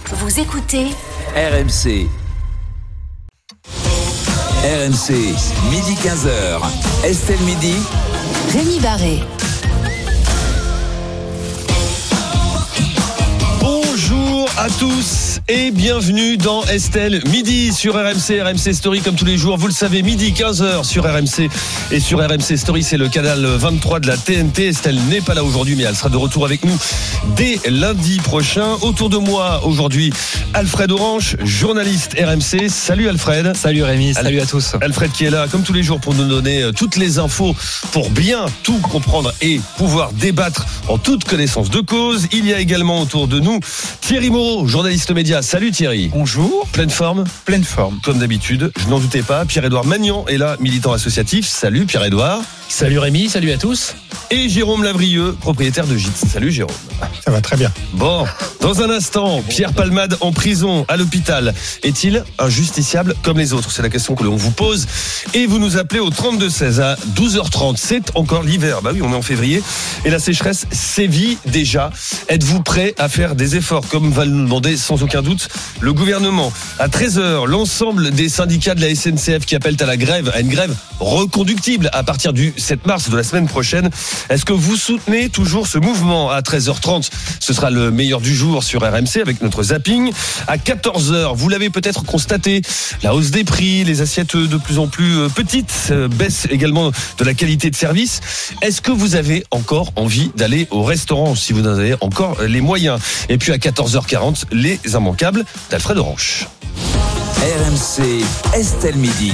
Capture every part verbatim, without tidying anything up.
Vous écoutez R M C. R M C, midi quinze heures. Estelle Midi. Rémi Barré. Bonjour à tous et bienvenue dans Estelle Midi sur R M C, R M C Story comme tous les jours. Vous le savez, midi quinze heures sur R M C et sur R M C Story, c'est le canal vingt-trois de la T N T. Estelle n'est pas là aujourd'hui, mais elle sera de retour avec nous dès lundi prochain. Autour de moi aujourd'hui, Alfred Orange, journaliste R M C. Salut Alfred. Salut Rémi, salut à tous. Alfred qui est là comme tous les jours pour nous donner toutes les infos pour bien tout comprendre et pouvoir débattre en toute connaissance de cause. Il y a également autour de nous Thierry Moreau, journaliste média. Salut Thierry. Bonjour. Pleine forme ? Pleine forme. Comme d'habitude, je n'en doutais pas. Pierre-Édouard Magnan est là, militant associatif. Salut Pierre-Édouard. Salut Rémi, salut à tous. Et Jérôme Lavrieux, propriétaire de Gîtes. Salut Jérôme. Ça va très bien. Bon, dans un instant, Pierre Palmade en prison, à l'hôpital. Est-il un justiciable comme les autres ? C'est la question que l'on vous pose. Et vous nous appelez au trente-deux seize à douze heures trente. C'est encore l'hiver. Bah oui, on est en février. Et la sécheresse sévit déjà. Êtes-vous prêt à faire des efforts, comme va nous demander sans aucun doute le gouvernement ? À treize heures, l'ensemble des syndicats de la S N C F qui appellent à la grève, à une grève reconductible à partir du sept mars de la semaine prochaine. Est-ce que vous soutenez toujours ce mouvement ? À treize heures trente, ce sera le meilleur du jour sur R M C avec notre zapping. À quatorze heures, vous l'avez peut-être constaté, la hausse des prix, les assiettes de plus en plus petites, baisse également de la qualité de service. Est-ce que vous avez encore envie d'aller au restaurant si vous en avez encore les moyens ? Et puis à quatorze heures quarante, les immanquables d'Alfred Orange. R M C, Estelle Midi.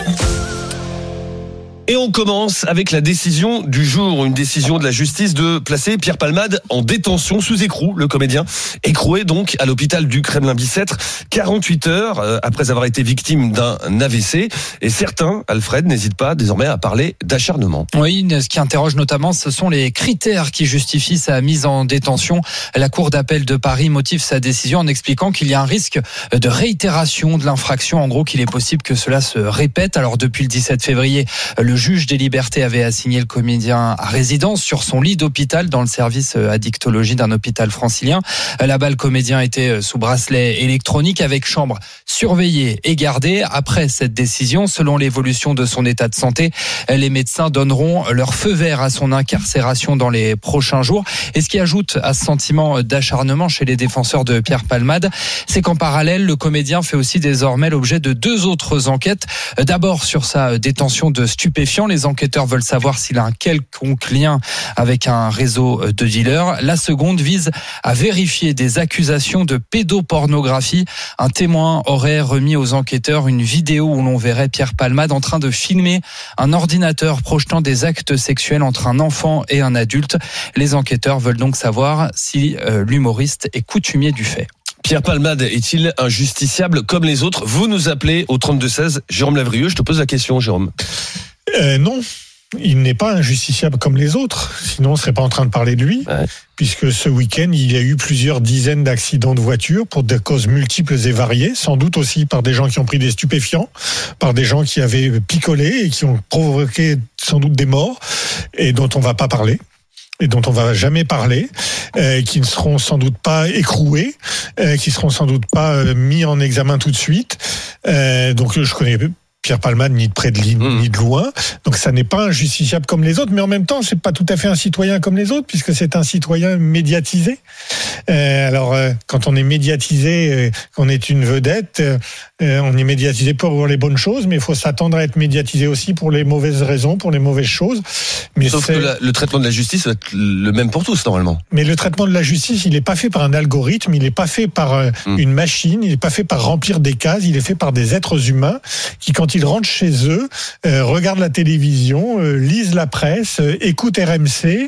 Et on commence avec la décision du jour, une décision de la justice de placer Pierre Palmade en détention sous écrou, le comédien, écroué donc à l'hôpital du Kremlin-Bicêtre, quarante-huit heures après avoir été victime d'un A V C. Et certains, Alfred, n'hésitent pas désormais à parler d'acharnement. Oui, ce qui interroge notamment, ce sont les critères qui justifient sa mise en détention. La Cour d'appel de Paris motive sa décision en expliquant qu'il y a un risque de réitération de l'infraction. En gros, qu'il est possible que cela se répète. Alors depuis le dix-sept février, le juge des libertés avait assigné le comédien à résidence sur son lit d'hôpital dans le service addictologie d'un hôpital francilien. Là-bas, le comédien était sous bracelet électronique avec chambre surveillée et gardée. Après cette décision, selon l'évolution de son état de santé, les médecins donneront leur feu vert à son incarcération dans les prochains jours. Et ce qui ajoute à ce sentiment d'acharnement chez les défenseurs de Pierre Palmade, c'est qu'en parallèle, le comédien fait aussi désormais l'objet de deux autres enquêtes. D'abord sur sa détention de stupéfiants. Les enquêteurs veulent savoir s'il a un quelconque lien avec un réseau de dealers. La seconde vise à vérifier des accusations de pédopornographie. Un témoin aurait remis aux enquêteurs une vidéo où l'on verrait Pierre Palmade en train de filmer un ordinateur projetant des actes sexuels entre un enfant et un adulte. Les enquêteurs veulent donc savoir si euh, l'humoriste est coutumier du fait. Pierre Palmade est-il un justiciable comme les autres ? Vous nous appelez au trente-deux seize. Jérôme Lavrieux, je te pose la question, Jérôme. Euh, non, il n'est pas injusticiable comme les autres. Sinon, on ne serait pas en train de parler de lui. Ouais. Puisque ce week-end, il y a eu plusieurs dizaines d'accidents de voitures pour des causes multiples et variées, sans doute aussi par des gens qui ont pris des stupéfiants, par des gens qui avaient picolé et qui ont provoqué sans doute des morts, et dont on ne va pas parler. Et dont on va jamais parler, euh, qui ne seront sans doute pas écroués, euh, qui seront sans doute pas euh, mis en examen tout de suite. Euh, donc je connais Pierre Palmade ni de près de li, ni de loin, donc ça n'est pas un justiciable comme les autres, mais en même temps c'est pas tout à fait un citoyen comme les autres puisque c'est un citoyen médiatisé. Euh, alors euh, quand on est médiatisé, euh, qu'on est une vedette, euh, on est médiatisé pour les bonnes choses, mais il faut s'attendre à être médiatisé aussi pour les mauvaises raisons, pour les mauvaises choses. Mais Sauf c'est... que la, le traitement de la justice va être le même pour tous normalement. Mais le traitement de la justice, il n'est pas fait par un algorithme, il n'est pas fait par euh, mmh. une machine, il n'est pas fait par remplir des cases, il est fait par des êtres humains qui, quand ils rentrent chez eux, euh, regardent la télévision, euh, lisent la presse, euh, écoutent R M C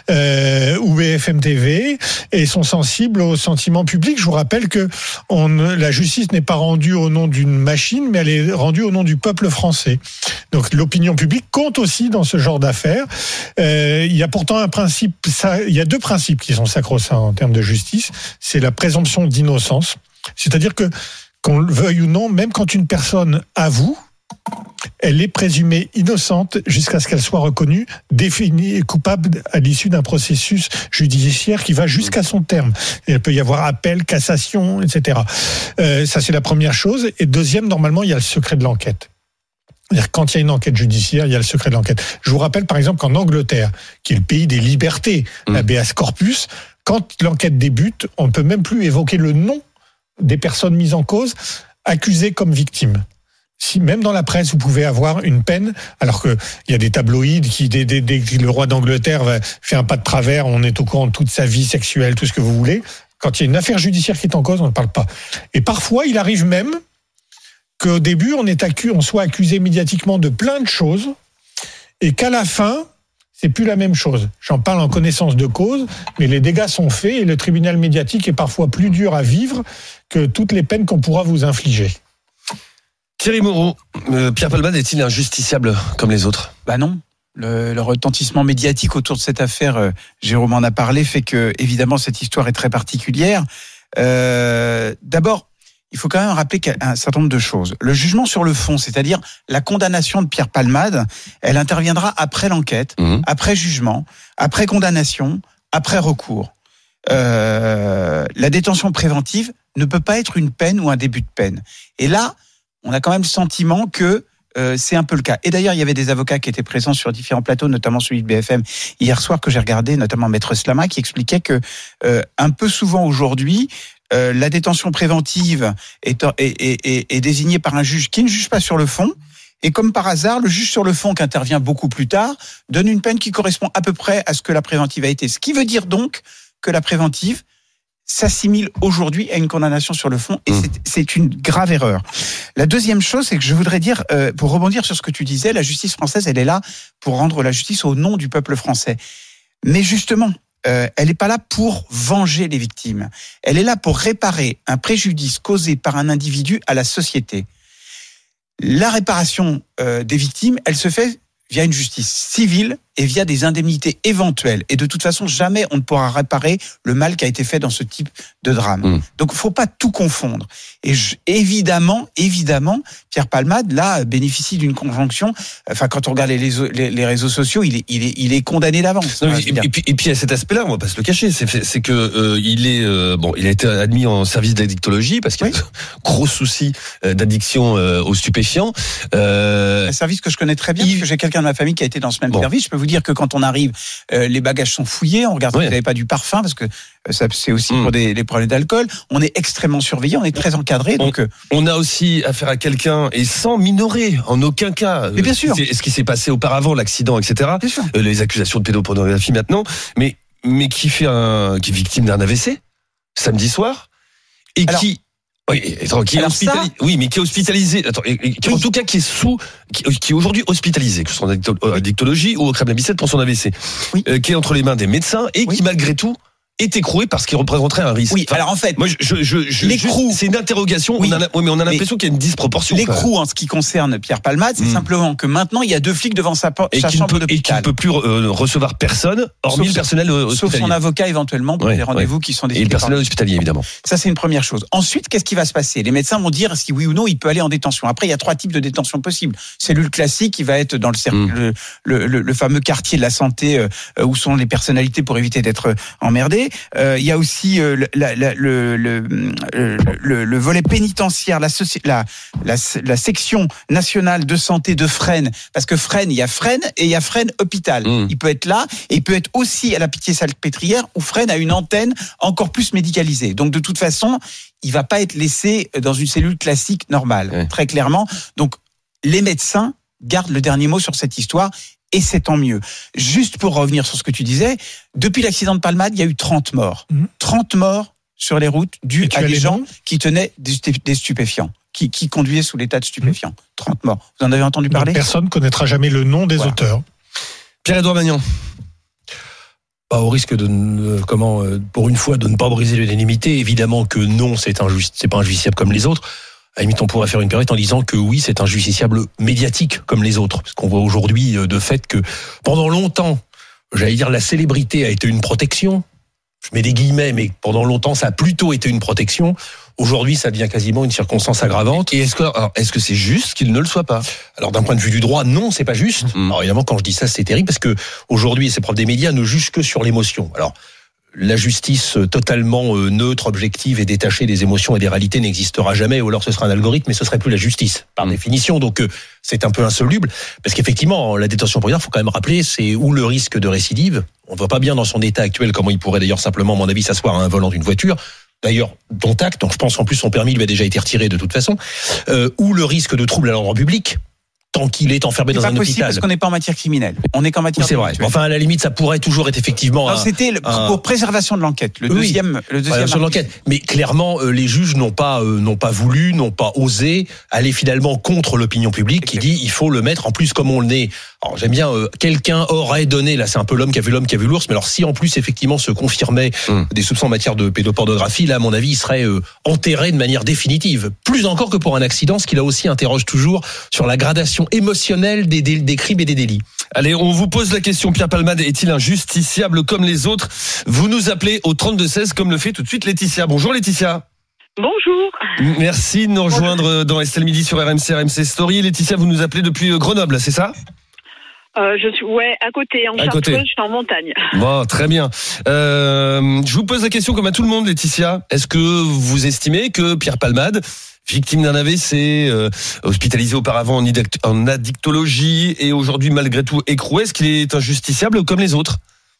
euh, ou B F M T V et sont sensibles au sentiment public. Je vous rappelle que on, la justice n'est pas rendue au nom d'une machine, mais elle est rendue au nom du peuple français. Donc l'opinion publique compte aussi dans ce genre d'affaires. Euh, il y a pourtant un principe, ça, il y a deux principes qui sont sacro-saints en termes de justice. C'est la présomption d'innocence, c'est-à-dire que qu'on le veuille ou non, même quand une personne avoue, elle est présumée innocente jusqu'à ce qu'elle soit reconnue, définie coupable à l'issue d'un processus judiciaire qui va jusqu'à son terme. Il peut y avoir appel, cassation, et cetera. Euh, ça, c'est la première chose. Et deuxième, normalement, il y a le secret de l'enquête. C'est-à-dire, quand il y a une enquête judiciaire, il y a le secret de l'enquête. Je vous rappelle, par exemple, qu'en Angleterre, qui est le pays des libertés, mmh. l'habeas corpus, quand l'enquête débute, on ne peut même plus évoquer le nom des personnes mises en cause, accusées comme victimes. Si même dans la presse, vous pouvez avoir une peine, alors que il y a des tabloïds qui, dès, dès, dès que le roi d'Angleterre fait un pas de travers, on est au courant de toute sa vie sexuelle, tout ce que vous voulez. Quand il y a une affaire judiciaire qui est en cause, on ne parle pas. Et parfois, il arrive même qu'au début, on est accusé, on soit accusé médiatiquement de plein de choses, et qu'à la fin, c'est plus la même chose. J'en parle en connaissance de cause, mais les dégâts sont faits et le tribunal médiatique est parfois plus dur à vivre que toutes les peines qu'on pourra vous infliger. Thierry Moreau, euh, Pierre Palmade est-il injusticiable comme les autres ? Bah non. Le, le retentissement médiatique autour de cette affaire, euh, Jérôme en a parlé, fait que évidemment cette histoire est très particulière. Euh, d'abord, il faut quand même rappeler un certain nombre de choses. Le jugement sur le fond, c'est-à-dire la condamnation de Pierre Palmade, elle interviendra après l'enquête, mmh. après jugement, après condamnation, après recours. Euh, la détention préventive ne peut pas être une peine ou un début de peine. Et là, on a quand même le sentiment que euh, c'est un peu le cas. Et d'ailleurs, il y avait des avocats qui étaient présents sur différents plateaux, notamment celui de B F M hier soir que j'ai regardé, notamment Maître Slama, qui expliquait que euh, un peu souvent aujourd'hui, Euh, la détention préventive est, est, est, est désignée par un juge qui ne juge pas sur le fond. Et comme par hasard, le juge sur le fond, qui intervient beaucoup plus tard, donne une peine qui correspond à peu près à ce que la préventive a été. Ce qui veut dire donc que la préventive s'assimile aujourd'hui à une condamnation sur le fond. Et c'est, c'est une grave erreur. La deuxième chose, c'est que je voudrais dire, euh, pour rebondir sur ce que tu disais, la justice française, elle est là pour rendre la justice au nom du peuple français. Mais justement, Euh, elle n'est pas là pour venger les victimes. Elle est là pour réparer un préjudice causé par un individu à la société. La réparation euh, des victimes, elle se fait via une justice civile et via des indemnités éventuelles. Et de toute façon, jamais on ne pourra réparer le mal qui a été fait dans ce type de drame. Mmh. Donc, il ne faut pas tout confondre. Et je, évidemment, évidemment, Pierre Palmade, là, bénéficie d'une conjonction. Enfin, quand on regarde les, les, les réseaux sociaux, il est, il est, il est condamné d'avance. Non, et, et, puis, et puis, à cet aspect-là, on ne va pas se le cacher, c'est, c'est que euh, il est euh, bon, il a été admis en service d'addictologie parce qu'il y a oui. de gros soucis d'addiction euh, aux stupéfiants. Euh, un service que je connais très bien, il... parce que j'ai quelqu'un de ma famille qui a été dans ce même bon. service. Je peux vous dire que quand on arrive, euh, les bagages sont fouillés, on regarde oui. si vous n'avez pas du parfum, parce que euh, ça, c'est aussi mmh. pour des, des problèmes d'alcool. On est extrêmement surveillé, on est très encadré. Donc, on, euh, on a aussi affaire à quelqu'un, et sans minorer, en aucun cas, mais bien sûr. Ce, ce qui s'est passé auparavant, l'accident, et cetera. Euh, les accusations de pédopornographie maintenant, mais, mais qui, fait un, qui est victime d'un A V C, samedi soir, et Alors, qui... Oui, attends, qui est hospitalisé. Ça, oui, mais qui est hospitalisé. Attends, et, et, qui, oui. en tout cas, qui est sous, qui, qui est aujourd'hui hospitalisé, que ce soit en addictologie ou au Kremlin Bicêtre pour son A V C, oui. euh, qui est entre les mains des médecins et oui. qui malgré tout est écroué parce qu'il représenterait un risque. Oui, enfin, alors en fait, moi, je, je, je, je l'écrou, c'est une interrogation. Oui, on a, oui mais on a l'impression qu'il y a une disproportion. L'écrou, en ce qui concerne Pierre Palmade, c'est mmh. simplement que maintenant il y a deux flics devant sa, po- sa chambre d'hôpital et qu'il ne peut plus euh, recevoir personne, hormis sauf, le personnel euh, hospitalier. Sauf son avocat éventuellement pour ouais, des rendez-vous ouais. qui sont décidés. Et le personnel hospitalier évidemment. Ça c'est une première chose. Ensuite, qu'est-ce qui va se passer ? Les médecins vont dire si oui ou non il peut aller en détention. Après, il y a trois types de détention possibles. Cellule classique qui va être dans le, cercle, mmh. le, le, le, le fameux quartier de la santé euh, où sont les personnalités pour éviter d'être emmerdés. Euh, il y a aussi aussi euh, la, la, le, le, le, le volet pénitentiaire, la, la, la, la section nationale de santé de Fresnes, parce que Fresnes, il y a Fresnes et il y a Fresnes hôpital. Mmh. Il peut être là et il peut être aussi à la Pitié-Salpêtrière où Fresnes a une antenne encore plus médicalisée. Donc de toute façon, il va pas être laissé dans une cellule classique normale, mmh. très clairement. Donc les médecins gardent le dernier mot sur cette histoire. Et c'est tant mieux. Juste pour revenir sur ce que tu disais, depuis l'accident de Palmade, il y a eu trente morts. Mmh. trente morts sur les routes dus à des gens qui tenaient des stupéfiants, qui, qui conduisaient sous l'état de stupéfiants. Mmh. trente morts. Vous en avez entendu parler ? Donc personne ne connaîtra jamais le nom des voilà. auteurs. Pierre-Edouard Magnan. Bah, au risque de euh, comment euh, pour une fois de ne pas briser l'unanimité, évidemment que non, c'est injuste, c'est pas injusticiable comme les autres. À la limite, on pourrait faire une pirouette en disant que oui, c'est injusticiable médiatique comme les autres. Parce qu'on voit aujourd'hui de fait que pendant longtemps, j'allais dire, la célébrité a été une protection. je mets des guillemets, mais pendant longtemps, ça a plutôt été une protection. Aujourd'hui, ça devient quasiment une circonstance aggravante. Et est-ce que, alors, est-ce que c'est juste qu'il ne le soit pas? Alors, d'un point de vue du droit, non, c'est pas juste. Mmh. Alors, évidemment, quand je dis ça, c'est terrible parce que aujourd'hui, ces profs des médias ne jugent que sur l'émotion. Alors, la justice totalement neutre, objective et détachée des émotions et des réalités n'existera jamais, ou alors ce sera un algorithme, mais ce serait plus la justice, par mmh. définition. Donc, c'est un peu insoluble. Parce qu'effectivement, la détention provisoire, faut quand même rappeler, c'est où le risque de récidive. On ne voit pas bien dans son état actuel comment il pourrait d'ailleurs simplement, à mon avis, s'asseoir à un volant d'une voiture. D'ailleurs, dont acte, donc je pense qu'en plus son permis lui a déjà été retiré de toute façon, euh, ou le risque de trouble à l'ordre public, tant qu'il est enfermé c'est dans un hôpital. C'est pas possible parce qu'on n'est pas en matière criminelle. On n'est qu'en matière. Oui, c'est vrai. Enfin, à la limite, ça pourrait toujours être effectivement. Non, un, c'était le, un... pour préservation de l'enquête. Le oui, deuxième, le deuxième. de l'enquête. Mais clairement, euh, les juges n'ont pas, euh, n'ont pas voulu, n'ont pas osé aller finalement contre l'opinion publique qui dit il faut le mettre. En plus, comme on le est. Alors j'aime bien. Euh, quelqu'un aurait donné. Là, c'est un peu l'homme qui a vu l'homme qui a vu l'ours. Mais alors, si en plus effectivement se confirmait hum. des soupçons en matière de pédopornographie, là, à mon avis, il serait euh, enterré de manière définitive. Plus encore que pour un accident, ce qui là aussi interroge toujours sur la gradation émotionnelle Des, des, des crimes et des délits. Allez, on vous pose la question, Pierre Palmade est-il injusticiable comme les autres? Vous nous appelez au trente-deux seize comme le fait tout de suite Laetitia. Bonjour Laetitia. Bonjour. Merci de nous rejoindre dans Estelle Midi sur R M C, R M C Story. Laetitia, vous nous appelez depuis Grenoble, c'est ça? Euh, je suis ouais à côté, en Chartreuse, je suis en montagne. Bon, très bien. Euh, je vous pose la question comme à tout le monde, Laetitia. Est-ce que vous estimez que Pierre Palmade, victime d'un A V C, euh, hospitalisé auparavant en, idict- en addictologie et aujourd'hui malgré tout écroué, est-ce qu'il est injusticiable comme les autres?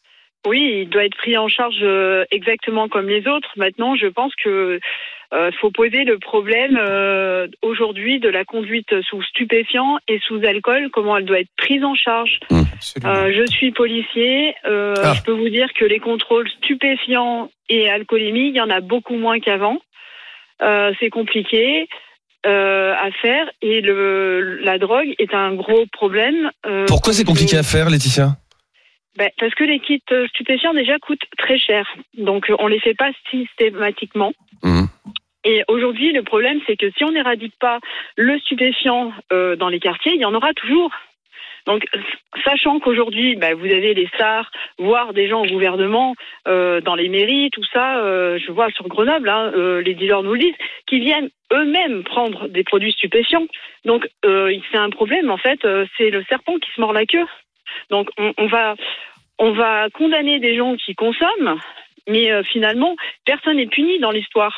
Oui, il doit être pris en charge euh, exactement comme les autres. Maintenant, je pense que euh, faut poser le problème euh, aujourd'hui de la conduite sous stupéfiants et sous alcool, comment elle doit être prise en charge. Mmh. Euh, je suis policier, euh, ah. je peux vous dire que les contrôles stupéfiants et alcoolémie, il y en a beaucoup moins qu'avant. Euh, c'est compliqué euh, à faire et le, la drogue est un gros problème. Euh, Pourquoi c'est compliqué à faire, Laetitia? Ben, parce que les kits stupéfiants déjà coûtent très cher, donc on les fait pas systématiquement. Mmh. Et aujourd'hui, le problème, c'est que si on n'éradique pas le stupéfiant euh, dans les quartiers, il y en aura toujours. Donc, sachant qu'aujourd'hui, bah, vous avez les stars, voire des gens au gouvernement, euh, dans les mairies, tout ça, euh, je vois sur Grenoble, hein, euh, les dealers nous le disent, qui viennent eux-mêmes prendre des produits stupéfiants. Donc, euh, c'est un problème, en fait, euh, c'est le serpent qui se mord la queue. Donc, on, on va, on va condamner des gens qui consomment, mais euh, finalement, personne n'est puni dans l'histoire.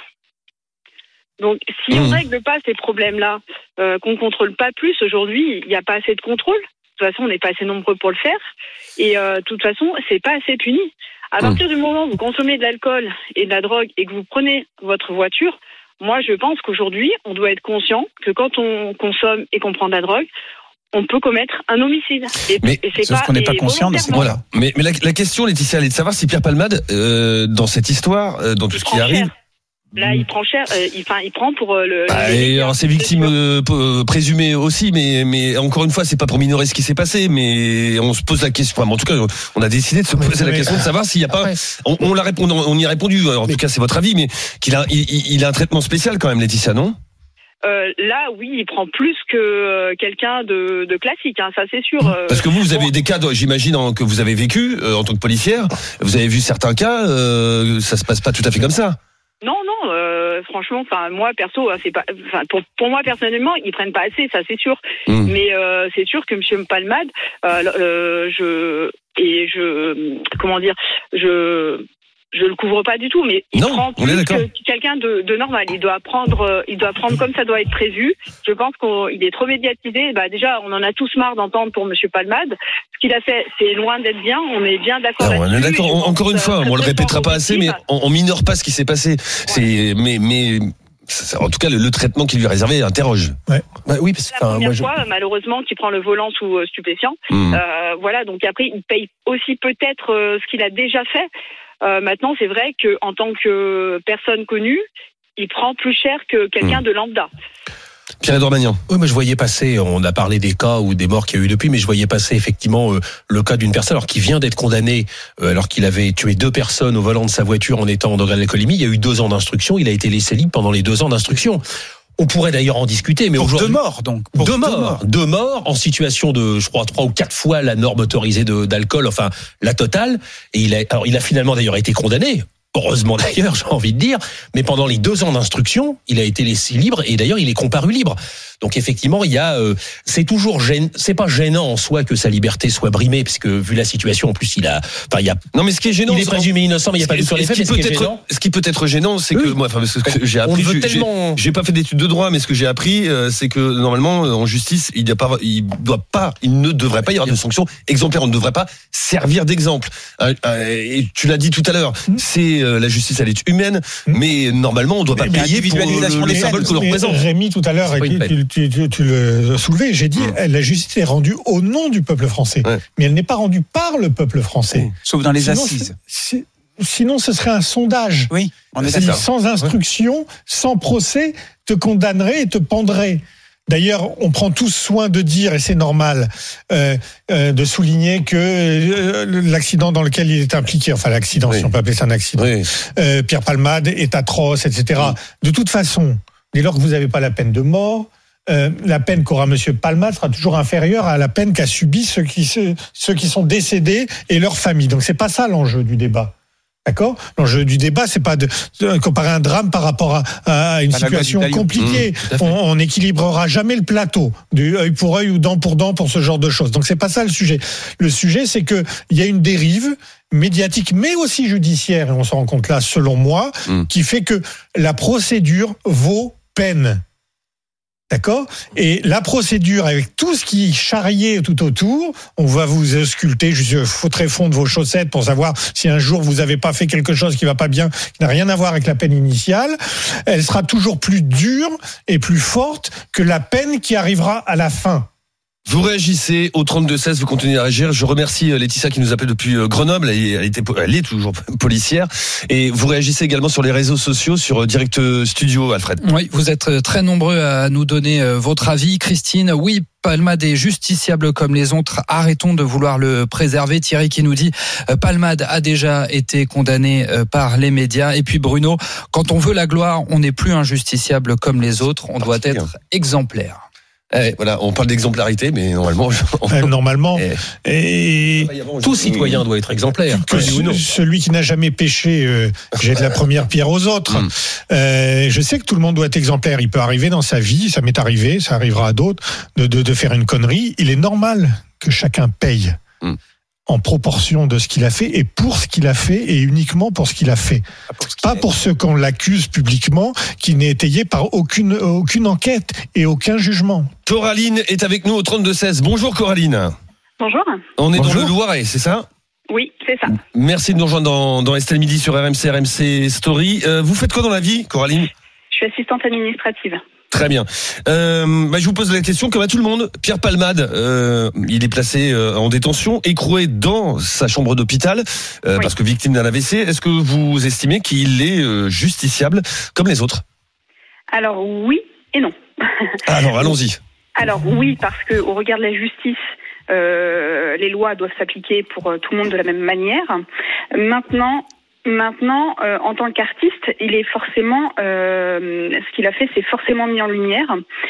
Donc, si mmh. on ne règle pas ces problèmes-là, euh, qu'on ne contrôle pas plus, aujourd'hui, il n'y a pas assez de contrôle. De toute façon, on n'est pas assez nombreux pour le faire. Et euh, de toute façon, c'est pas assez puni. À partir mmh. du moment où vous consommez de l'alcool et de la drogue et que vous prenez votre voiture, moi, je pense qu'aujourd'hui, on doit être conscient que quand on consomme et qu'on prend de la drogue, on peut commettre un homicide. Et, mais et c'est sauf pas, qu'on n'est pas conscient de ce voilà. Mais, mais la, la question, Laetitia, elle est de savoir si Pierre Palmade, euh, dans cette histoire, euh, dans tout ce qui arrive... Cher. Là, il prend cher. Euh, il, enfin, il prend pour euh, le. Bah, et alors, c'est victime euh, euh, présumée aussi, mais mais encore une fois, c'est pas pour minorer ce qui s'est passé, mais on se pose la question. Enfin, en tout cas, on a décidé de se poser la question de savoir s'il y a pas. On, on l'a répondu, on y a répondu. En tout cas, c'est votre avis, mais qu'il a, il, il a un traitement spécial quand même, Laetitia, non? Euh, là, oui, il prend plus que euh, quelqu'un de, de classique, hein, ça c'est sûr. Euh, Parce que vous, vous avez bon. des cas, j'imagine, en, que vous avez vécu euh, en tant que policière. Vous avez vu certains cas, euh, ça se passe pas tout à fait comme ça. Non, non, euh, franchement, enfin moi perso, c'est pas, enfin pour, pour moi personnellement, ils prennent pas assez, ça c'est sûr. Mmh. Mais euh, c'est sûr que Monsieur Palmade, euh, euh, je et je, comment dire, je. Je le couvre pas du tout, mais il non, prend plus que quelqu'un de, de normal. Il doit prendre, il doit prendre comme ça doit être prévu. Je pense qu'il est trop médiatisé. Bah déjà, on en a tous marre d'entendre pour Monsieur Palmade. Ce qu'il a fait, c'est loin d'être bien. On est bien d'accord. Non, on est d'accord. On, encore une fois, on le répétera pas assez, mais on, on minore pas ce qui s'est passé. Ouais. C'est, mais, mais. En tout cas, le, le traitement qui lui est réservé interroge. Ouais. Bah, oui, parce que la première moi, je... fois, malheureusement, qu'il prend le volant sous euh, stupéfiant. Mmh. Euh, voilà, donc après, il paye aussi peut-être euh, ce qu'il a déjà fait. Euh, maintenant, c'est vrai qu'en tant que personne connue, il prend plus cher que quelqu'un mmh. de lambda. Pierre-Edouard Magnan. Oui, mais je voyais passer, on a parlé des cas ou des morts qu'il y a eu depuis, mais je voyais passer effectivement euh, le cas d'une personne alors qui vient d'être condamnée euh, alors qu'il avait tué deux personnes au volant de sa voiture en étant en degré d'alcoolémie. Il y a eu deux ans d'instruction, il a été laissé libre pendant les deux ans d'instruction. On pourrait d'ailleurs en discuter, mais pour aujourd'hui... deux morts, donc. Pour deux, deux morts. morts. Deux morts en situation de, je crois, trois ou quatre fois la norme autorisée de, d'alcool, enfin, la totale. Et il a, alors, il a finalement d'ailleurs été condamné. heureusement d'ailleurs, j'ai envie de dire, mais pendant les deux ans d'instruction, il a été laissé libre et d'ailleurs il est comparu libre. Donc effectivement, il y a, euh, c'est toujours gênant, c'est pas gênant en soi que sa liberté soit brimée, puisque vu la situation, en plus il a, enfin il y a. Non mais ce qui est gênant, il est présumé innocent, mais il n'y a pas de sur les faits. Ce qui peut être, ce qui peut être gênant, c'est oui. que moi, enfin parce que j'ai appris, j'ai, tellement... j'ai, j'ai pas fait d'études de droit, mais ce que j'ai appris, euh, c'est que normalement en justice, il n'y a pas, il doit pas, il ne devrait pas y avoir de sanctions exemplaires. On ne devrait pas servir d'exemple. Euh, euh, et tu l'as dit tout à l'heure, c'est euh, la justice, elle est humaine, mais normalement on ne doit pas mais payer pour le, le symbole que l'on représente. Rémi tout à l'heure, et tu, tu, tu, tu le soulevé, j'ai dit, mmh. la justice est rendue au nom du peuple français, ouais. mais elle n'est pas rendue par le peuple français. Mmh. Sauf dans les sinon, assises. C'est, sinon, ce serait un sondage. Oui, on est d'accord. Sans instruction, ouais. sans procès, te condamnerait et te pendrait. D'ailleurs, on prend tous soin de dire, et c'est normal, euh, euh, de souligner que euh, l'accident dans lequel il est impliqué, enfin l'accident, oui. si on peut appeler ça un accident, oui. euh, Pierre Palmade est atroce, et cetera. Oui. De toute façon, dès lors que vous n'avez pas la peine de mort, Euh, la peine qu'aura Monsieur Palmade sera toujours inférieure à la peine qu'a subi ceux qui, ceux, ceux qui sont décédés et leurs familles. Donc c'est pas ça l'enjeu du débat. D'accord ? L'enjeu du débat, c'est pas de, de comparer un drame par rapport à, à une à situation compliquée. Mmh, on n'équilibrera jamais le plateau, du œil pour œil ou dent pour dent pour ce genre de choses. Donc c'est pas ça le sujet. Le sujet, c'est que il y a une dérive médiatique, mais aussi judiciaire, et on se rend compte là, selon moi, mmh. qui fait que la procédure vaut peine. D'accord ? Et la procédure, avec tout ce qui est charrié tout autour, on va vous ausculter jusqu'au très fond de vos chaussettes pour savoir si un jour vous n'avez pas fait quelque chose qui va pas bien, qui n'a rien à voir avec la peine initiale. Elle sera toujours plus dure et plus forte que la peine qui arrivera à la fin. Vous réagissez au trente-deux seize, vous continuez à réagir. Je remercie Laetitia qui nous appelle depuis Grenoble. Elle, était, elle est toujours policière. Et vous réagissez également sur les réseaux sociaux, sur Direct Studio, Alfred. Oui, vous êtes très nombreux à nous donner votre avis. Christine, oui, Palmade est justiciable comme les autres. Arrêtons de vouloir le préserver. Thierry qui nous dit Palmade a déjà été condamné par les médias. Et puis Bruno, quand on veut la gloire, on n'est plus injusticiable comme les autres. On doit être exemplaire. Eh, voilà, on parle d'exemplarité, mais normalement, on... euh, normalement, et, et tout citoyen doit être exemplaire. Que ce, celui qui n'a jamais péché euh, jette la première pierre aux autres. Mm. Euh, je sais que tout le monde doit être exemplaire. Il peut arriver dans sa vie, ça m'est arrivé, ça arrivera à d'autres, de, de, de faire une connerie. Il est normal que chacun paye. Mm. En proportion de ce qu'il a fait et pour ce qu'il a fait et uniquement pour ce qu'il a fait. Pas pour, Pas pour ceux qu'on l'accuse publiquement, qui n'est étayé par aucune, aucune enquête et aucun jugement. Coraline est avec nous au trente-deux seize. Bonjour Coraline. Bonjour. On est Bonjour. dans le Loiret, c'est ça ? Oui, c'est ça. Merci de nous rejoindre dans, dans Estelle Midi sur R M C, R M C Story. Euh, vous faites quoi dans la vie, Coraline ? Je suis assistante administrative. Très bien. Euh, bah, je vous pose la question comme à tout le monde. Pierre Palmade, euh, il est placé euh, en détention, écroué dans sa chambre d'hôpital euh, oui. parce que victime d'un A V C. Est-ce que vous estimez qu'il est euh, justiciable comme les autres ? Alors oui et non. Alors allons-y. Alors oui, parce que au regard de la justice, euh, les lois doivent s'appliquer pour euh, tout le monde de la même manière. Maintenant. Maintenant, euh, en tant qu'artiste, il est forcément, euh, ce qu'il a fait, c'est forcément mis en lumière.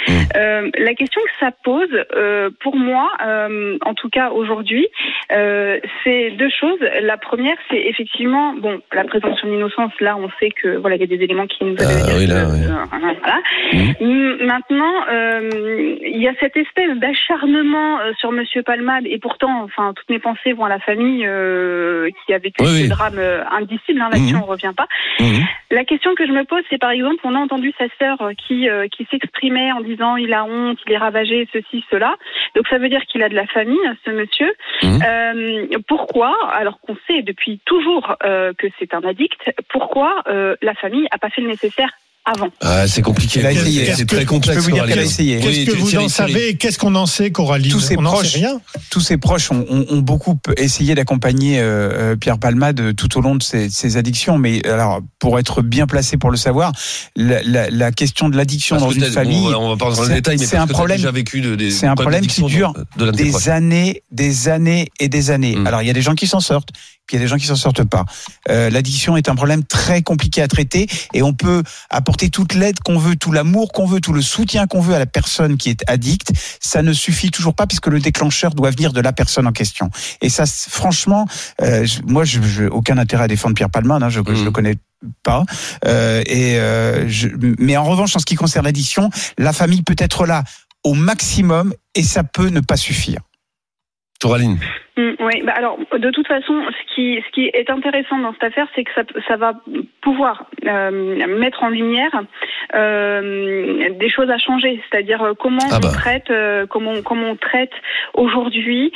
Euh, la question que ça pose, euh, pour moi, euh, en tout cas aujourd'hui, euh, c'est deux choses. La première, c'est effectivement, bon, la présomption d'innocence. Là, on sait que voilà, il y a des éléments qui nous avaient ah, oui, là, que, oui. euh, voilà. Mmh. Maintenant, euh, il y a cette espèce d'acharnement euh, sur Monsieur Palmade, et pourtant, enfin, toutes mes pensées vont à la famille euh, qui a vécu oui, ce oui. drame euh, indicible. Hein, là-dessus, mmh. on revient pas. Mmh. La question que je me pose, c'est par exemple, on a entendu sa sœur qui euh, qui s'exprimait en disant il a honte, il est ravagé, ceci, cela. Donc ça veut dire qu'il a de la famille, ce monsieur. Mmh. Euh, pourquoi, alors qu'on sait depuis toujours euh, que c'est un addict, pourquoi euh, la famille a pas fait le nécessaire avant? Ah, c'est compliqué. Essayé, c'est très complexe. Je peux vous dire qu'elle a essayé. Qu'est-ce que vous en savez et qu'est-ce qu'on en sait, Coraline? Tous ses on n'en proches, sait rien. Tous ses proches ont, ont, ont beaucoup essayé d'accompagner euh, Pierre Palmade tout au long de ses, ses addictions. Mais alors, pour être bien placé pour le savoir, la, la, la question de l'addiction parce dans une famille, on va, on va pas dans le détail, mais c'est un problème. Déjà vécu de, des c'est un problème qui dure de, de des années, des années et des années. Mmh. Alors, il y a des gens qui s'en sortent. Puis il y a des gens qui s'en sortent pas. Euh, l'addiction est un problème très compliqué à traiter et on peut apporter apporter toute l'aide qu'on veut, tout l'amour qu'on veut, tout le soutien qu'on veut à la personne qui est addicte, ça ne suffit toujours pas puisque le déclencheur doit venir de la personne en question. Et ça, franchement, euh, moi, je n'ai aucun intérêt à défendre Pierre Palmade, hein, je ne mmh. le connais pas. Euh, et euh, je, mais en revanche, en ce qui concerne l'addiction, la famille peut être là au maximum et ça peut ne pas suffire. Coraline. Mmh, oui, bah alors de toute façon, ce qui ce qui est intéressant dans cette affaire, c'est que ça ça va pouvoir euh, mettre en lumière euh, des choses à changer, c'est-à-dire comment ah bah. on traite euh, comment comment on traite aujourd'hui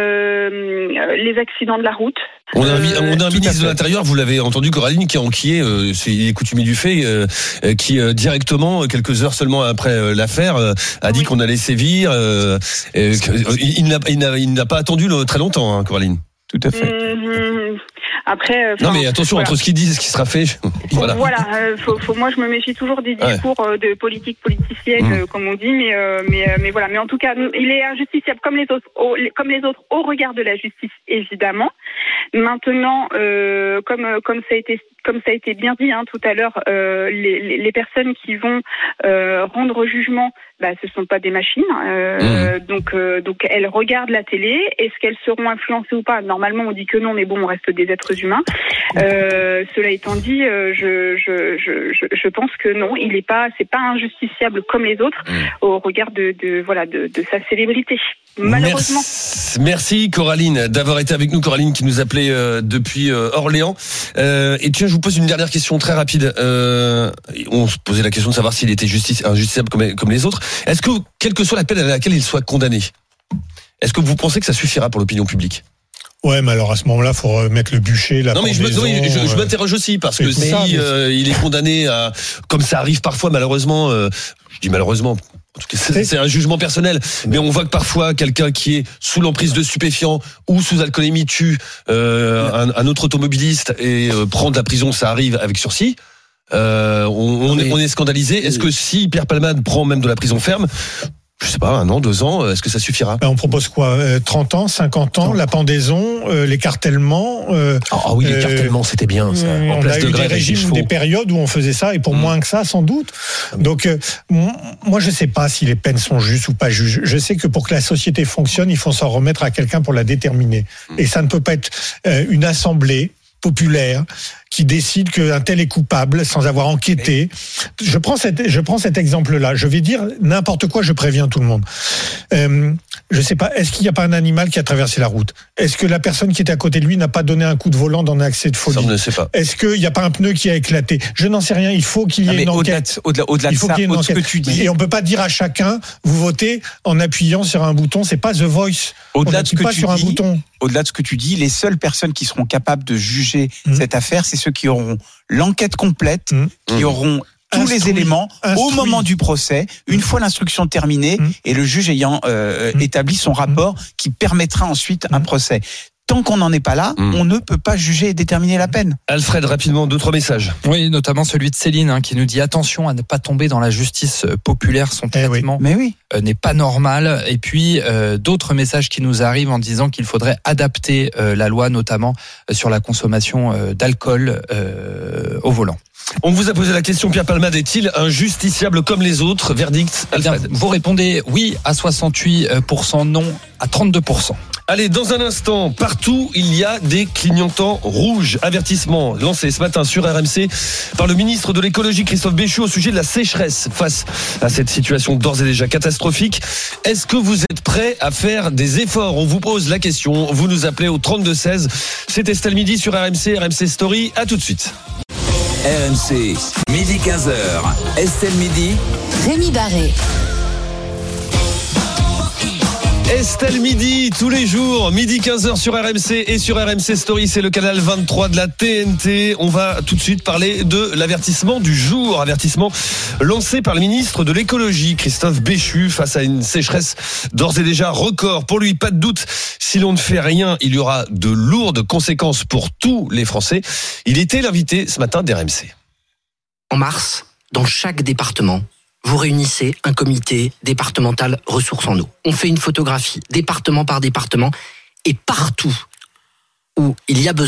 euh, les accidents de la route. On a un, euh, on a un ministre de l'Intérieur, vous l'avez entendu, Coraline, qui est enquillé, euh, c'est il est coutumier du fait, euh, qui euh, directement, quelques heures seulement après euh, l'affaire, euh, a dit oui. qu'on allait sévir. Euh, euh, il, n'a, il, n'a, il n'a pas attendu le, très longtemps, hein, Coraline. Tout à fait. Mmh, après, euh, non mais attention voilà. entre ce qu'ils disent et ce qui sera fait. Voilà. Voilà. Euh, faut, faut, moi, je me méfie toujours des discours ouais. de politique politicienne, mmh. euh, comme on dit, mais euh, mais euh, mais voilà. Mais en tout cas, il est injusticiable comme les autres, au, comme les autres au regard de la justice, évidemment. Maintenant, euh, comme comme ça a été comme ça a été bien dit hein, tout à l'heure, euh, les, les personnes qui vont euh, rendre jugement, bah, ce sont pas des machines. Euh, mmh. Donc euh, donc elles regardent la télé. Est-ce qu'elles seront influencées ou pas ? Normalement, on dit que non, mais bon, on reste des êtres humains. Euh, cela étant dit, euh, je, je je je pense que non, il est pas, c'est pas injusticiable comme les autres mmh. au regard de, de voilà de, de sa célébrité. Malheureusement. Merci, merci Coraline d'avoir été avec nous. Coraline qui nous appelait euh, depuis euh, Orléans. Euh, et tiens, je vous pose une dernière question très rapide. Euh, on se posait la question de savoir s'il était justice, injusticiable comme, comme les autres. Est-ce que, quelle que soit la peine à laquelle il soit condamné, est-ce que vous pensez que ça suffira pour l'opinion publique ? Ouais, mais alors à ce moment-là, il faut remettre le bûcher, la non, mais je, me, oui, je, je m'interroge aussi parce que si ça, euh, il est condamné à, comme ça arrive parfois malheureusement, euh, je dis malheureusement. En tout cas, c'est, c'est un jugement personnel, mais on voit que parfois quelqu'un qui est sous l'emprise de stupéfiants ou sous alcoolémie tue euh, un, un autre automobiliste et euh, prend de la prison, ça arrive avec sursis. Euh, on, on, est, on est scandalisé. Est-ce que si Pierre Palmade prend même de la prison ferme, je sais pas, un an, deux ans, est-ce que ça suffira ? Ben on propose quoi ? euh, trente ans, cinquante ans, la pendaison, euh, l'écartellement. Euh, ah oh, oui, l'écartellement, euh, c'était bien ça. En on place a de eu grève des régimes, des périodes où on faisait ça, et pour mmh. moins que ça, sans doute. Donc, euh, moi, je sais pas si les peines sont justes ou pas justes. Je sais que pour que la société fonctionne, il faut s'en remettre à quelqu'un pour la déterminer. Mmh. Et ça ne peut pas être euh, une assemblée populaire qui décide qu'un tel est coupable sans avoir enquêté. Je prends cet, je prends cet exemple-là. Je vais dire n'importe quoi, je préviens tout le monde. Euh, je sais pas, est-ce qu'il n'y a pas un animal qui a traversé la route ? Est-ce que la personne qui était à côté de lui n'a pas donné un coup de volant dans un accès de folie ? Ça, on ne sait pas. Est-ce qu'il n'y a pas un pneu qui a éclaté ? Je n'en sais rien. Il faut qu'il y ait une enquête. Au-delà, au-delà, au-delà il faut de ça, qu'il y ait une au-delà enquête. de ce que tu dis. Et on peut pas dire à chacun, vous votez en appuyant sur un bouton. C'est pas The Voice. Au-delà on de ce que pas tu sur dis, un bouton. Au-delà de ce que tu dis, les seules personnes qui seront capables de juger mmh. cette affaire, c'est ceux qui auront l'enquête complète, mmh. qui auront tous Instruit, les éléments instruit. Au moment du procès, une fois l'instruction terminée mmh. et le juge ayant euh, mmh. établi son rapport mmh. qui permettra ensuite mmh. un procès. Tant qu'on n'en est pas là, mmh. on ne peut pas juger et déterminer la peine. Alfred, rapidement, deux, trois messages. Oui, notamment celui de Céline hein, qui nous dit attention à ne pas tomber dans la justice populaire, son traitement eh oui. Mais oui. Euh, n'est pas normal. Et puis euh, d'autres messages qui nous arrivent en disant qu'il faudrait adapter euh, la loi, notamment euh, sur la consommation euh, d'alcool euh, au volant. On vous a posé la question, Pierre Palmade est-il injusticiable comme les autres ? Verdict, Alfred. Bien, vous répondez oui à soixante-huit pour cent, non à trente-deux pour cent. Allez, dans un instant, partout, il y a des clignotants rouges. Avertissement lancé ce matin sur R M C par le ministre de l'écologie, Christophe Béchu, au sujet de la sécheresse face à cette situation d'ores et déjà catastrophique. Est-ce que vous êtes prêts à faire des efforts ? On vous pose la question. Vous nous appelez au trente-deux seize. C'est Estelle Midi sur R M C, R M C Story. À tout de suite. R M C, midi quinze heures. Estelle Midi. Rémi Barré. Estelle Midi, tous les jours, midi quinze heures sur R M C et sur R M C Story, c'est le canal vingt-trois de la T N T. On va tout de suite parler de l'avertissement du jour, avertissement lancé par le ministre de l'écologie, Christophe Béchu, face à une sécheresse d'ores et déjà record. Pour lui, pas de doute, si l'on ne fait rien, il y aura de lourdes conséquences pour tous les Français. Il était l'invité ce matin d'R M C. En mars, dans chaque département, vous réunissez un comité départemental ressources en eau. On fait une photographie département par département et partout où il y a besoin,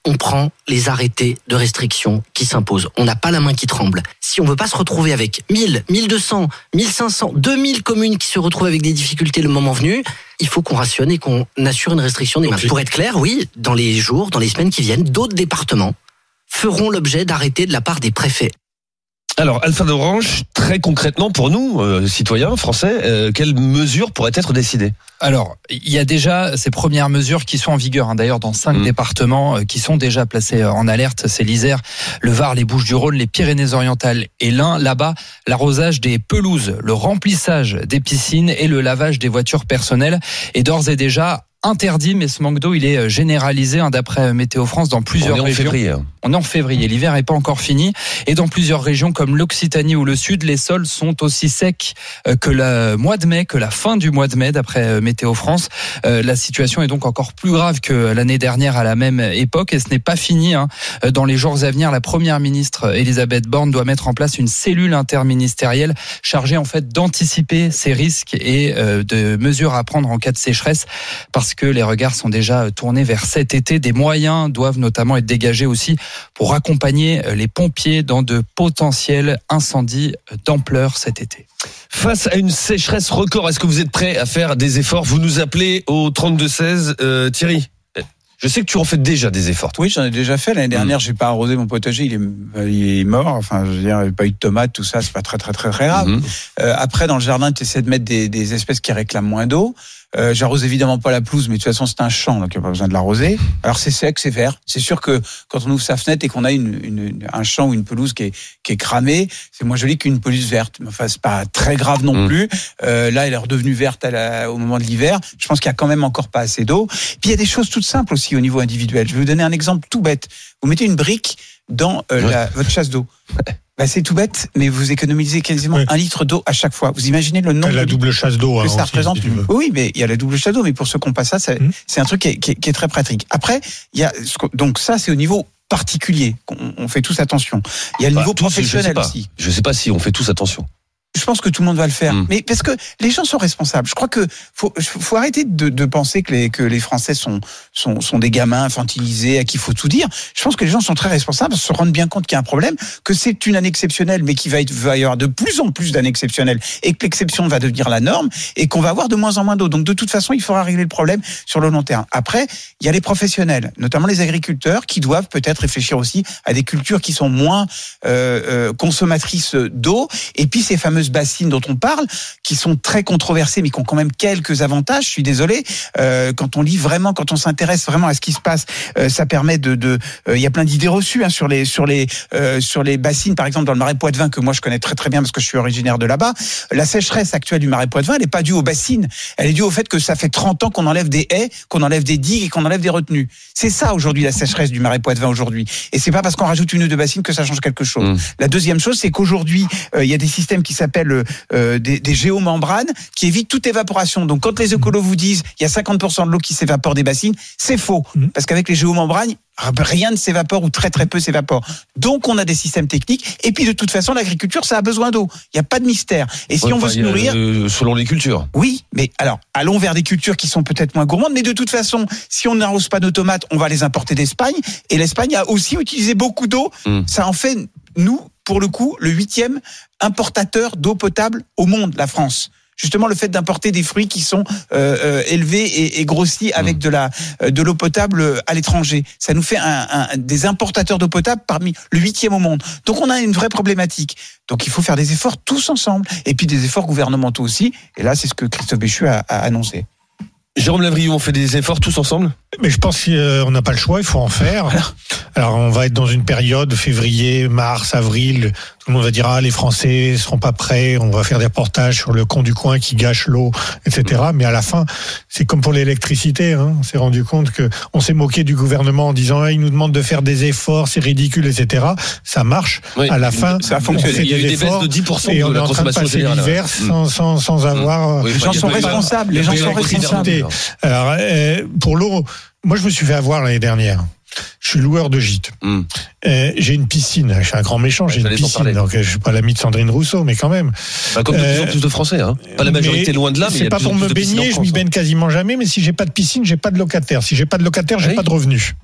on prend les arrêtés de restriction qui s'imposent. On n'a pas la main qui tremble. Si on veut pas se retrouver avec mille, mille deux cents, mille cinq cents, deux mille communes qui se retrouvent avec des difficultés le moment venu, il faut qu'on rationne et qu'on assure une restriction des masses. Okay. Pour être clair, oui, dans les jours, dans les semaines qui viennent, d'autres départements feront l'objet d'arrêtés de la part des préfets. Alors, Alpha d'Orange, très concrètement pour nous, euh, citoyens français, euh, quelles mesures pourraient être décidées ? Alors, il y a déjà ces premières mesures qui sont en vigueur, hein, d'ailleurs dans cinq mmh. départements euh, qui sont déjà placés en alerte, c'est l'Isère, le Var, les Bouches-du-Rhône, les Pyrénées-Orientales et l'Ain. Là-bas, l'arrosage des pelouses, le remplissage des piscines et le lavage des voitures personnelles est d'ores et déjà interdit, mais ce manque d'eau, il est généralisé, hein, d'après Météo France, dans plusieurs On est régions. En février. On est en février, l'hiver n'est pas encore fini. Et dans plusieurs régions comme l'Occitanie ou le Sud, les sols sont aussi secs que le mois de mai, que la fin du mois de mai, d'après Météo France. Euh, la situation est donc encore plus grave que l'année dernière à la même époque, et ce n'est pas fini, hein. Dans les jours à venir, la première ministre Elisabeth Borne doit mettre en place une cellule interministérielle chargée en fait d'anticiper ces risques et euh, de mesures à prendre en cas de sécheresse, parce que les regards sont déjà tournés vers cet été. Des moyens doivent notamment être dégagés aussi pour accompagner les pompiers dans de potentiels incendies d'ampleur cet été. Face à une sécheresse record, est-ce que vous êtes prêts à faire des efforts ? Vous nous appelez au trente-deux seize, euh, Thierry. Je sais que tu en fais déjà des efforts. Oui, j'en ai déjà fait. L'année dernière, mmh. j'ai pas arrosé mon potager, il est, il est mort. Enfin, je veux dire, il n'y a pas eu de tomates, tout ça, c'est pas très, très, très, très grave. Mmh. Euh, après, dans le jardin, tu essaies de mettre des, des espèces qui réclament moins d'eau. Euh, j'arrose évidemment pas la pelouse, mais de toute façon c'est un champ, donc il n'y a pas besoin de l'arroser. Alors c'est sec, c'est vert. C'est sûr que quand on ouvre sa fenêtre et qu'on a une, une, un champ ou une pelouse qui est, qui est cramée, c'est moins joli qu'une pelouse verte. Mais enfin c'est pas très grave non mmh. plus. Euh, là, elle est redevenue verte à la, au moment de l'hiver. Je pense qu'il y a quand même encore pas assez d'eau. Puis il y a des choses toutes simples aussi au niveau individuel. Je vais vous donner un exemple tout bête. Vous mettez une brique dans euh, ouais. la, votre chasse d'eau. Bah c'est tout bête, mais vous économisez quasiment oui. un litre d'eau à chaque fois. Vous imaginez le nombre la de double chasse d'eau que hein, ça aussi, représente. Si oui, mais il y a la double chasse d'eau, mais pour ceux qui n'ont pas ça, ça mmh. c'est un truc qui est, qui, est, qui est très pratique. Après, il y a donc ça, c'est au niveau particulier. On, on fait tous attention. Il y a le bah, niveau tous, professionnel je aussi. Je sais pas si on fait tous attention. Je pense que tout le monde va le faire, mmh. mais parce que les gens sont responsables. Je crois que faut, faut arrêter de, de penser que les que les Français sont sont sont des gamins infantilisés à qui il faut tout dire. Je pense que les gens sont très responsables, se rendent bien compte qu'il y a un problème, que c'est une année exceptionnelle, mais qu'il va, va y avoir de plus en plus d'années exceptionnelles, et que l'exception va devenir la norme, et qu'on va avoir de moins en moins d'eau. Donc de toute façon, il faudra régler le problème sur le long terme. Après, il y a les professionnels, notamment les agriculteurs, qui doivent peut-être réfléchir aussi à des cultures qui sont moins euh, euh, consommatrices d'eau, et puis ces fameuses bassines dont on parle, qui sont très controversées, mais qui ont quand même quelques avantages. Je suis désolé. Euh, quand on lit vraiment, quand on s'intéresse vraiment à ce qui se passe, euh, ça permet de. de euh, il y a plein d'idées reçues hein, sur les sur les euh, sur les bassines, par exemple dans le Marais Poitevin, que moi je connais très très bien parce que je suis originaire de là-bas. La sécheresse actuelle du Marais Poitevin, elle n'est pas due aux bassines. Elle est due au fait que ça fait trente ans qu'on enlève des haies, qu'on enlève des digues et qu'on enlève des retenues. C'est ça aujourd'hui la sécheresse du Marais Poitevin aujourd'hui. Et c'est pas parce qu'on rajoute une ou deux bassines que ça change quelque chose. Mmh. La deuxième chose, c'est qu'aujourd'hui euh, il y a des systèmes qui s'appellent Euh, des, des géomembranes qui évitent toute évaporation. Donc quand les écolos vous disent il y a cinquante pour cent de l'eau qui s'évapore des bassines, c'est faux. Mmh. Parce qu'avec les géomembranes, rien ne s'évapore ou très très peu s'évapore. Donc on a des systèmes techniques. Et puis de toute façon, l'agriculture, ça a besoin d'eau. Il n'y a pas de mystère. Et si ouais, on veut se nourrir... Euh, selon les cultures. Oui, mais alors allons vers des cultures qui sont peut-être moins gourmandes. Mais de toute façon, si on n'arrose pas nos tomates, on va les importer d'Espagne. Et l'Espagne a aussi utilisé beaucoup d'eau. Mmh. Ça en fait, nous, pour le coup, le huitième importateur d'eau potable au monde, la France. Justement, le fait d'importer des fruits qui sont euh, euh, élevés et, et grossis avec mmh. de la euh, de l'eau potable à l'étranger, ça nous fait un, un, des importateurs d'eau potable parmi le huitième au monde. Donc, on a une vraie problématique. Donc, il faut faire des efforts tous ensemble, et puis des efforts gouvernementaux aussi. Et là, c'est ce que Christophe Béchu a, a annoncé. Jérôme Lavrieux, on fait des efforts tous ensemble ? Mais je pense qu'on n'a pas le choix, il faut en faire. Alors on va être dans une période février, mars, avril, tout le monde va dire ah les Français seront pas prêts, on va faire des reportages sur le con du coin qui gâche l'eau, et cetera. Mais à la fin, c'est comme pour l'électricité, hein. On s'est rendu compte que on s'est moqué du gouvernement en disant ah, il nous demande de faire des efforts, c'est ridicule, et cetera. Ça marche. Oui, à la fin, ça a fonctionné. Il y a eu des baisses de dix pour cent et de on la est en train de passer l'hiver sans, sans, sans avoir. Oui, les gens sont responsables. Les gens sont responsables. Alors euh, pour l'eau. Moi, je me suis fait avoir l'année dernière. Je suis loueur de gîte. Mm. Euh, j'ai une piscine. Je suis un grand méchant. J'ai J'allais une piscine. Donc, je suis pas l'ami de Sandrine Rousseau, mais quand même. Bah, comme de euh, plus en plus de Français, hein. Pas la majorité loin de là, mais c'est pas pour me baigner. Je m'y baigne quasiment jamais. Mais si j'ai pas de piscine, j'ai pas de locataire. Si j'ai pas de locataire, j'ai oui. pas de revenus.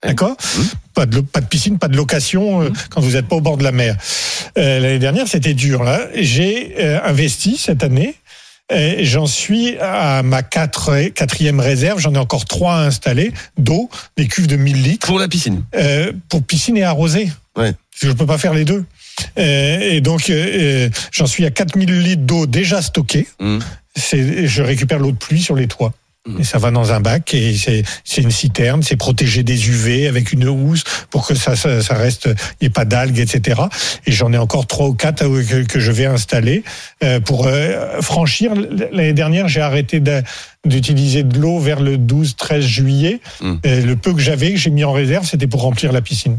D'accord ? Mmh. Pas de, pas de piscine, pas de location euh, mmh. quand vous n'êtes pas au bord de la mer. Euh, l'année dernière, c'était dur. Là, j'ai euh, investi cette année. Et j'en suis à ma quatre, quatrième réserve. J'en ai encore trois à installer d'eau, des cuves de mille litres. Pour la piscine. Euh, pour piscine et arrosée. Ouais. Parce que je peux pas faire les deux. Euh, et donc, euh, j'en suis à quatre mille litres d'eau déjà stockée. Mmh. C'est, je récupère l'eau de pluie sur les toits. Mmh. Et ça va dans un bac et c'est, c'est une citerne, c'est protégé des U V avec une housse pour que ça, ça, ça reste, il n'y ait pas d'algues, et cetera. Et j'en ai encore trois ou quatre que, que je vais installer euh, pour euh, franchir. L'année dernière, j'ai arrêté de, d'utiliser de l'eau vers le douze treize juillet. Mmh. Et le peu que j'avais, que j'ai mis en réserve, c'était pour remplir la piscine.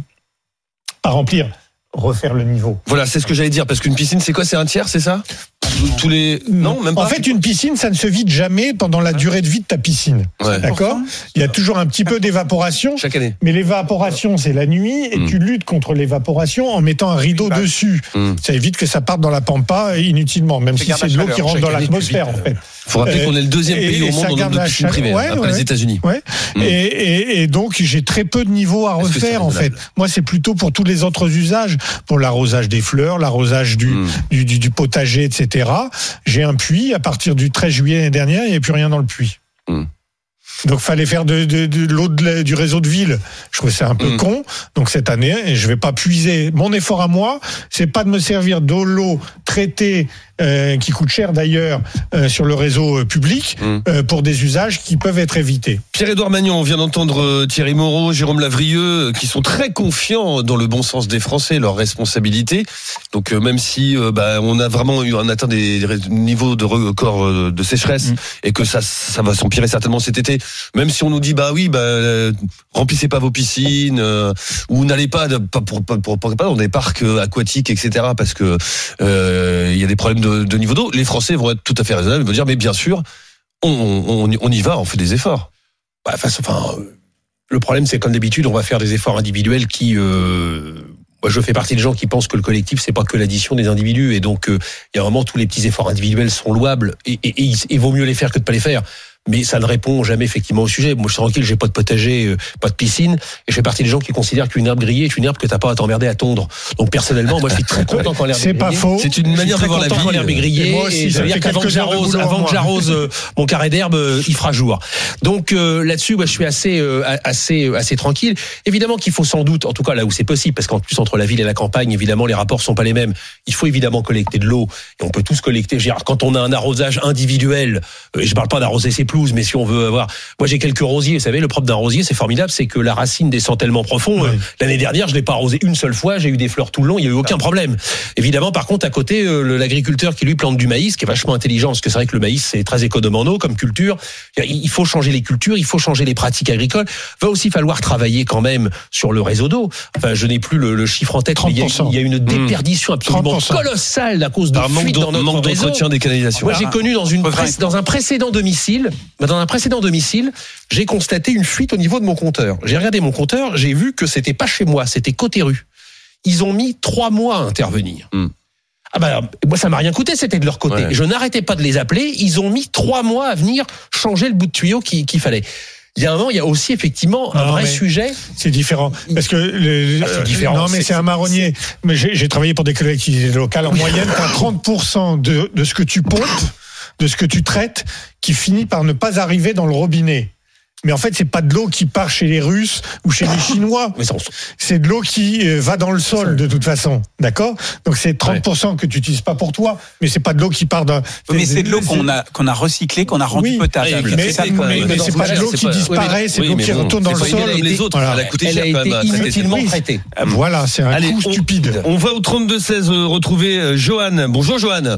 Pas remplir, refaire le niveau. Voilà, c'est ce que j'allais dire, parce qu'une piscine, c'est quoi ? C'est un tiers, c'est ça ? Tous les non, même pas. En fait, une piscine, ça ne se vide jamais pendant la durée de vie de ta piscine. Ouais. D'accord ? Il y a toujours un petit peu d'évaporation. Chaque année. Mais l'évaporation, c'est la nuit, et mmh. tu luttes contre l'évaporation en mettant un rideau bah. dessus. Mmh. Ça évite que ça parte dans la pampa inutilement, même si c'est de l'eau qui rentre dans l'atmosphère, en fait. Il faut rappeler euh, qu'on est le deuxième pays au monde dans notre piscine privée, ouais, après ouais. les États-Unis. Ouais. Mmh. Et, et, et donc, j'ai très peu de niveaux à refaire, en fait. Moi, c'est plutôt pour tous les autres usages, pour l'arrosage des fleurs, l'arrosage du, mmh. du, du, du potager, et cetera. J'ai un puits, à partir du treize juillet l'année dernière, il n'y avait plus rien dans le puits. Mmh. Donc, fallait faire de, de, de l'eau de, du réseau de ville. Je trouvais ça un peu mmh. con. Donc, cette année, et je vais pas puiser. Mon effort à moi, c'est pas de me servir de l'eau traitée, euh, qui coûte cher d'ailleurs, euh, sur le réseau euh, public, mmh. euh, pour des usages qui peuvent être évités. Pierre-Édouard Magnon, on vient d'entendre euh, Thierry Moreau, Jérôme Lavrieux, euh, qui sont très confiants dans le bon sens des Français, leur responsabilité. Donc, euh, même si euh, bah, on a vraiment eu un atteint des, des niveaux de record euh, de sécheresse mmh. et que ça, ça va s'empirer certainement cet été, même si on nous dit bah oui, bah euh, remplissez pas vos piscines euh, ou n'allez pas, pas pour, pour, pour, pour, pas dans des parcs aquatiques, et cetera. Parce que euh, il y a des problèmes de, de niveau d'eau. Les Français vont être tout à fait raisonnables, ils vont dire mais bien sûr, on, on, on y va, on fait des efforts. Bah, enfin, enfin, le problème c'est comme d'habitude, on va faire des efforts individuels qui. Euh... Moi, je fais partie des gens qui pensent que le collectif, c'est pas que l'addition des individus, et donc euh, il y a vraiment tous les petits efforts individuels sont louables et, et, et, et vaut mieux les faire que de pas les faire. Mais ça ne répond jamais effectivement au sujet. Moi, je suis tranquille, j'ai pas de potager, euh, pas de piscine, et je fais partie des gens qui considèrent qu'une herbe grillée est une herbe que t'as pas à t'emmerder à tondre. Donc personnellement, moi, je suis très content quand l'herbe est grillée. C'est pas faux. C'est une manière de voir la vie. Quand l'herbe est grillée, et moi aussi, et ça veut dire qu'avant que j'arrose, avant que j'arrose euh, mon carré d'herbe, euh, il fera jour. Donc euh, là-dessus, moi, je suis assez, euh, assez, assez tranquille. Évidemment qu'il faut sans doute, en tout cas là où c'est possible, parce qu'en plus entre la ville et la campagne, évidemment, les rapports sont pas les mêmes. Il faut évidemment collecter de l'eau, et on peut tous collecter. Je veux dire, quand on a un arrosage individuel, euh, et je parle pas d'arroser ses pelouses, mais si on veut avoir, moi j'ai quelques rosiers, vous savez, le propre d'un rosier, c'est formidable, c'est que la racine descend tellement profond. Oui. L'année dernière, je l'ai pas arrosé une seule fois, j'ai eu des fleurs tout le long, il y a eu aucun problème. Évidemment, par contre, à côté, euh, l'agriculteur qui lui plante du maïs, qui est vachement intelligent, parce que c'est vrai que le maïs c'est très économe en eau comme culture. Il faut changer les cultures, il faut changer les pratiques agricoles. Va aussi falloir travailler quand même sur le réseau d'eau. Enfin, je n'ai plus le, le chiffre en tête, mais il y, a, il y a une déperdition absolument trente pour cent colossale à cause de Par fuites dans notre manque réseau. d'entretien des canalisations. Moi, j'ai connu dans une pré- dans un précédent domicile, dans un précédent domicile, j'ai constaté une fuite au niveau de mon compteur. J'ai regardé mon compteur, j'ai vu que c'était pas chez moi, c'était côté rue. Ils ont mis trois mois à intervenir. Mm. Ah bah, moi, ça m'a rien coûté, c'était de leur côté. Ouais. Je n'arrêtais pas de les appeler, ils ont mis trois mois à venir changer le bout de tuyau qu'il, qu'il fallait. Il y a un moment, il y a aussi effectivement un non, vrai sujet. C'est différent. Parce que le, ah, c'est différent. Non, mais c'est, c'est un marronnier. C'est... Mais j'ai, j'ai travaillé pour des collectivités locales. En moyenne, t'as trente pour cent de, de ce que tu pompes, de ce que tu traites, qui finit par ne pas arriver dans le robinet. Mais en fait, c'est pas de l'eau qui part chez les Russes ou chez les Chinois. Mais ça, on... C'est de l'eau qui va dans le sol de toute façon, d'accord ? Donc c'est trente pour cent ouais. que tu n'utilises pas pour toi, mais c'est pas de l'eau qui part d'un. Oui, mais c'est de l'eau c'est... qu'on a qu'on a recyclée, qu'on a rendue oui, potable. Mais, mais, ça, mais, mais, mais c'est pas de l'eau qui disparaît, c'est de l'eau qui retourne dans le sol. Les autres, elle a coûté cher quand même. Inutilement traitée. Voilà, c'est un coût stupide. On va au trente-deux seize retrouver Johan. Bonjour Johan.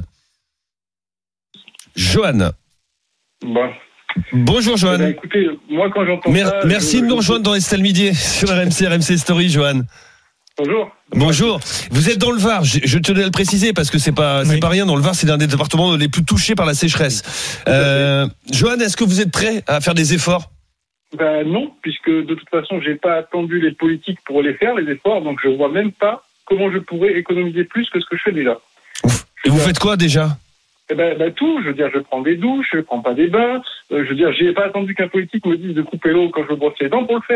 Johan. Bon. Bonjour Johan. Eh bien, écoutez, moi quand j'entends Mer- ça, merci je... de nous rejoindre dans Estelle Midi sur R M C, R M C Story, Johan. Bonjour. Bonjour. Vous êtes dans le Var. Je, je tenais à le préciser parce que c'est pas, c'est oui. pas rien. Dans le Var, c'est l'un des départements les plus touchés par la sécheresse. Euh, Johan, est-ce que vous êtes prêt à faire des efforts ? Ben non, puisque de toute façon, j'ai pas attendu les politiques pour les faire, les efforts, donc je vois même pas comment je pourrais économiser plus que ce que je fais déjà. Et vous faites quoi déjà ? Eh ben, ben tout, je veux dire, je prends des douches, je prends pas des bains, euh, je veux dire, j'ai pas attendu qu'un politique me dise de couper l'eau quand je me brosse les dents pour le faire.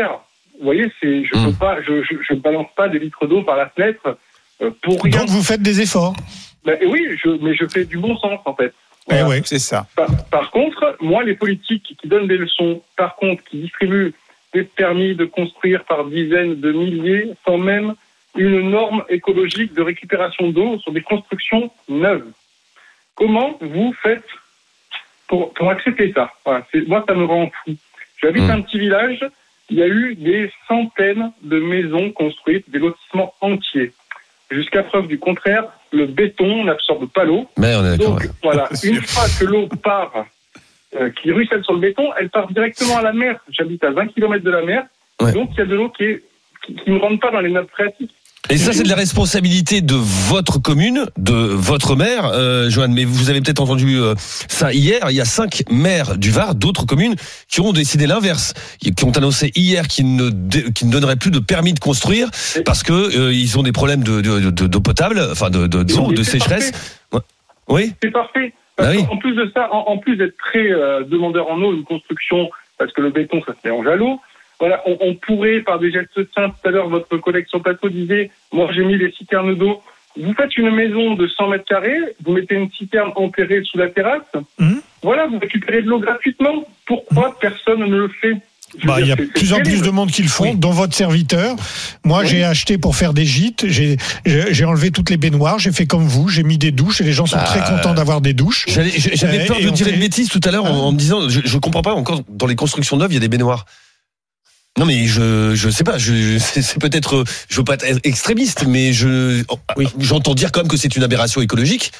Vous voyez, c'est, je ne Mmh. pas, je, je, je balance pas des litres d'eau par la fenêtre euh, pour rien. Donc vous faites des efforts. Ben, oui, je, mais je fais du bon sens en fait. Voilà, Eh ouais. c'est ça. Par, par contre, moi, les politiques qui donnent des leçons, par contre, qui distribuent des permis de construire par dizaines de milliers, sans même une norme écologique de récupération d'eau sur des constructions neuves. Comment vous faites pour, pour accepter ça? Voilà, c'est, moi, ça me rend fou. J'habite Mmh. un petit village, il y a eu des centaines de maisons construites, des lotissements entiers. Jusqu'à preuve du contraire, le béton n'absorbe pas l'eau. Mais on est d'accord. Donc, ouais. voilà, une fois que l'eau part, euh, qui ruisselle sur le béton, elle part directement à la mer. J'habite à vingt kilomètres de la mer, Ouais. donc il y a de l'eau qui, est, qui, qui ne rentre pas dans les nappes phréatiques. Et ça, c'est de la responsabilité de votre commune, de votre maire, euh, Joanne. Mais vous avez peut-être entendu euh, ça hier. Il y a cinq maires du Var, d'autres communes, qui ont décidé l'inverse, qui ont annoncé hier qu'ils ne, dé- qu'ils ne donneraient plus de permis de construire parce que euh, ils ont des problèmes de, de, de, d'eau potable, enfin de, de, d'eau, Mais de c'est sécheresse. parfait. Ouais. Oui. C'est parfait. Parce Ah oui. qu'en plus de ça, en, en plus d'être très euh, demandeur en eau, une construction, parce que le béton, ça se mélange à l'eau, voilà, on, on pourrait, par des gestes simples, tout à l'heure, votre collègue sur le plateau disait, moi j'ai mis des citernes d'eau. Vous faites une maison de cent mètres carrés, vous mettez une citerne enterrée sous la terrasse, Mmh. voilà, vous récupérez de l'eau gratuitement. Pourquoi personne ne le fait? Je veux Bah, il y dire, a c'est- de c'est plus en plus terrible. de monde qui le font, Oui. dont votre serviteur. Moi, Oui. j'ai acheté pour faire des gîtes. J'ai, j'ai j'ai enlevé toutes les baignoires. J'ai fait comme vous. J'ai mis des douches et les gens sont Bah, très contents d'avoir des douches. J'allais- J'avais Euh, peur et de on dire fait- une bêtise tout à l'heure en, en me disant, je, je comprends pas encore dans les constructions neuves, il y a des baignoires. Non mais je je sais pas, je, je- c'est c'est peut-être, je veux pas être extrémiste, mais je Oui. j'entends dire quand même que c'est une aberration écologique.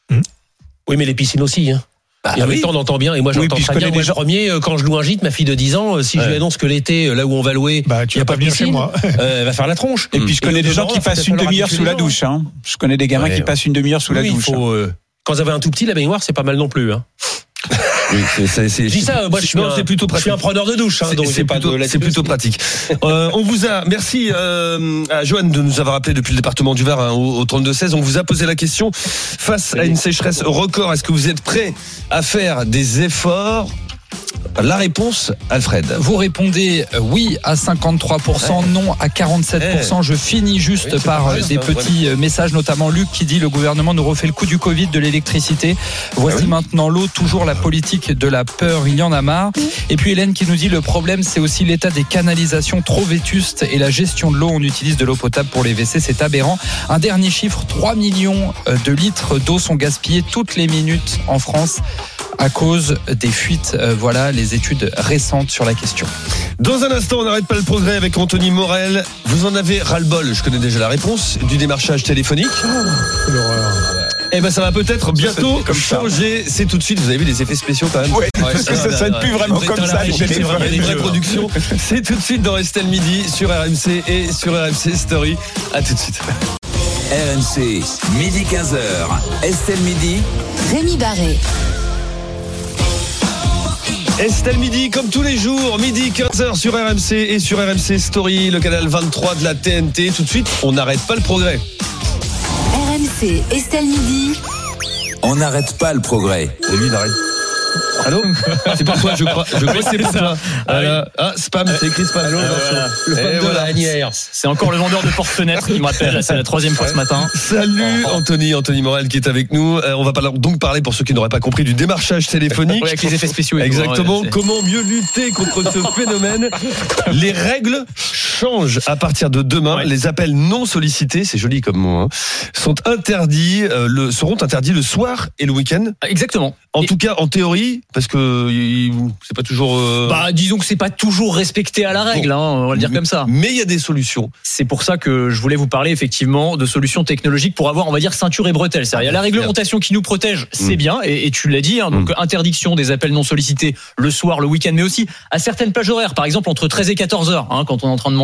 Oui, mais les piscines aussi. Hein. Bah et en oui. même temps, on entend bien. Et moi, Oui, j'entends puis je très bien. connais Moi, des le gens- premier, euh, quand je loue un gîte, ma fille de dix ans, euh, si je Ouais. lui annonce que l'été, euh, là où on va louer, Bah, tu il y a vas pas pas de venir chez piscine, moi. euh, elle va faire la tronche. Et puis je Et connais au des gens demeurant, qui faut passent peut-être une leur demi-heure habituer sous la les gens. douche. Hein. Je connais des gamins Ouais, qui ouais. passent une demi-heure sous la Oui, il douche. faut, euh, quand vous avez un tout petit, la baignoire, c'est pas mal non plus. Hein. Oui, c'est- c'est- c'est- Je dis ça, euh, moi, je suis, non, un, c'est plutôt je pratique. suis un preneur de douche. Hein, C'est- donc c'est j'ai pas plutôt, de- c'est plutôt pratique. Euh, on vous a, merci euh, à Joanne de nous avoir appelé depuis le département du Var hein, au, au trente-deux seize. On vous a posé la question face à une sécheresse record. Est-ce que vous êtes prêt à faire des efforts? La réponse, Alfred. Vous répondez euh, oui à cinquante-trois pour cent, non à quarante-sept pour cent. Je finis juste Oui, c'est par pas euh, mal, des ça, petits euh, messages, notamment Luc qui dit le gouvernement nous refait le coup du Covid, de l'électricité. Voici Ah oui. maintenant l'eau, toujours la politique de la peur, il y en a marre. Et puis Hélène qui nous dit le problème c'est aussi l'état des canalisations trop vétustes et la gestion de l'eau. On utilise de l'eau potable pour les W C, c'est aberrant. Un dernier chiffre, trois millions de litres d'eau sont gaspillés toutes les minutes en France à cause des fuites. Euh, voilà les études récentes sur la question. Dans un instant, on n'arrête pas le progrès avec Anthony Morel. Vous en avez ras-le-bol, je connais déjà la réponse, du démarchage téléphonique. Eh ben ça va peut-être bientôt comme ça. changer. C'est tout de suite, vous avez vu les effets spéciaux quand même. Ouais, parce que ça sonne plus vraiment comme ça. les C'est téléphones. vraiment une vraie production. C'est tout de suite dans Estelle Midi sur R M C et sur R M C Story. À tout de suite. R M C, midi quinze heures. Estelle Midi. Rémi Barré. Estelle Midi, comme tous les jours, midi quinze heures sur R M C et sur R M C Story, le canal vingt-trois de la T N T. Tout de suite, on n'arrête pas le progrès. R M C, Estelle Midi. On n'arrête pas le progrès. Et lui, il arrête. Allô? C'est pour toi, je crois. Je crois que c'est pour toi. Voilà. Ah, spam, c'est écrit spam. Allô, Attention. le Et spam de voilà. la lanière. C'est encore le vendeur de porte-fenêtre qui me rappelle, là, c'est la troisième fois ce matin. Salut Anthony, Anthony Morel qui est avec nous. Euh, on va parler- donc parler, pour ceux qui n'auraient pas compris, du démarchage téléphonique. Ouais, avec les effets spéciaux. et tout, Exactement. hein, c'est- Comment mieux lutter contre ce phénomène? Les règles changent à partir de demain. Ouais. Les appels non sollicités, c'est joli comme mot, hein, sont interdits, euh, le, seront interdits le soir et le week-end. Exactement. En Et- tout cas, en théorie, parce que il- c'est pas toujours. euh, Bah, disons que c'est pas toujours respecté à la règle, hein, on va le dire comme ça. Mais il y a des solutions. C'est pour ça que je voulais vous parler effectivement de solutions technologiques pour avoir, on va dire, ceinture et bretelles. C'est-à-dire, il y a la réglementation qui nous protège, c'est Mm. bien, et, et tu l'as dit, hein, donc Mm. interdiction des appels non sollicités le soir, le week-end, mais aussi à certaines plages horaires, par exemple entre treize et quatorze heures, hein, quand on est en train de manger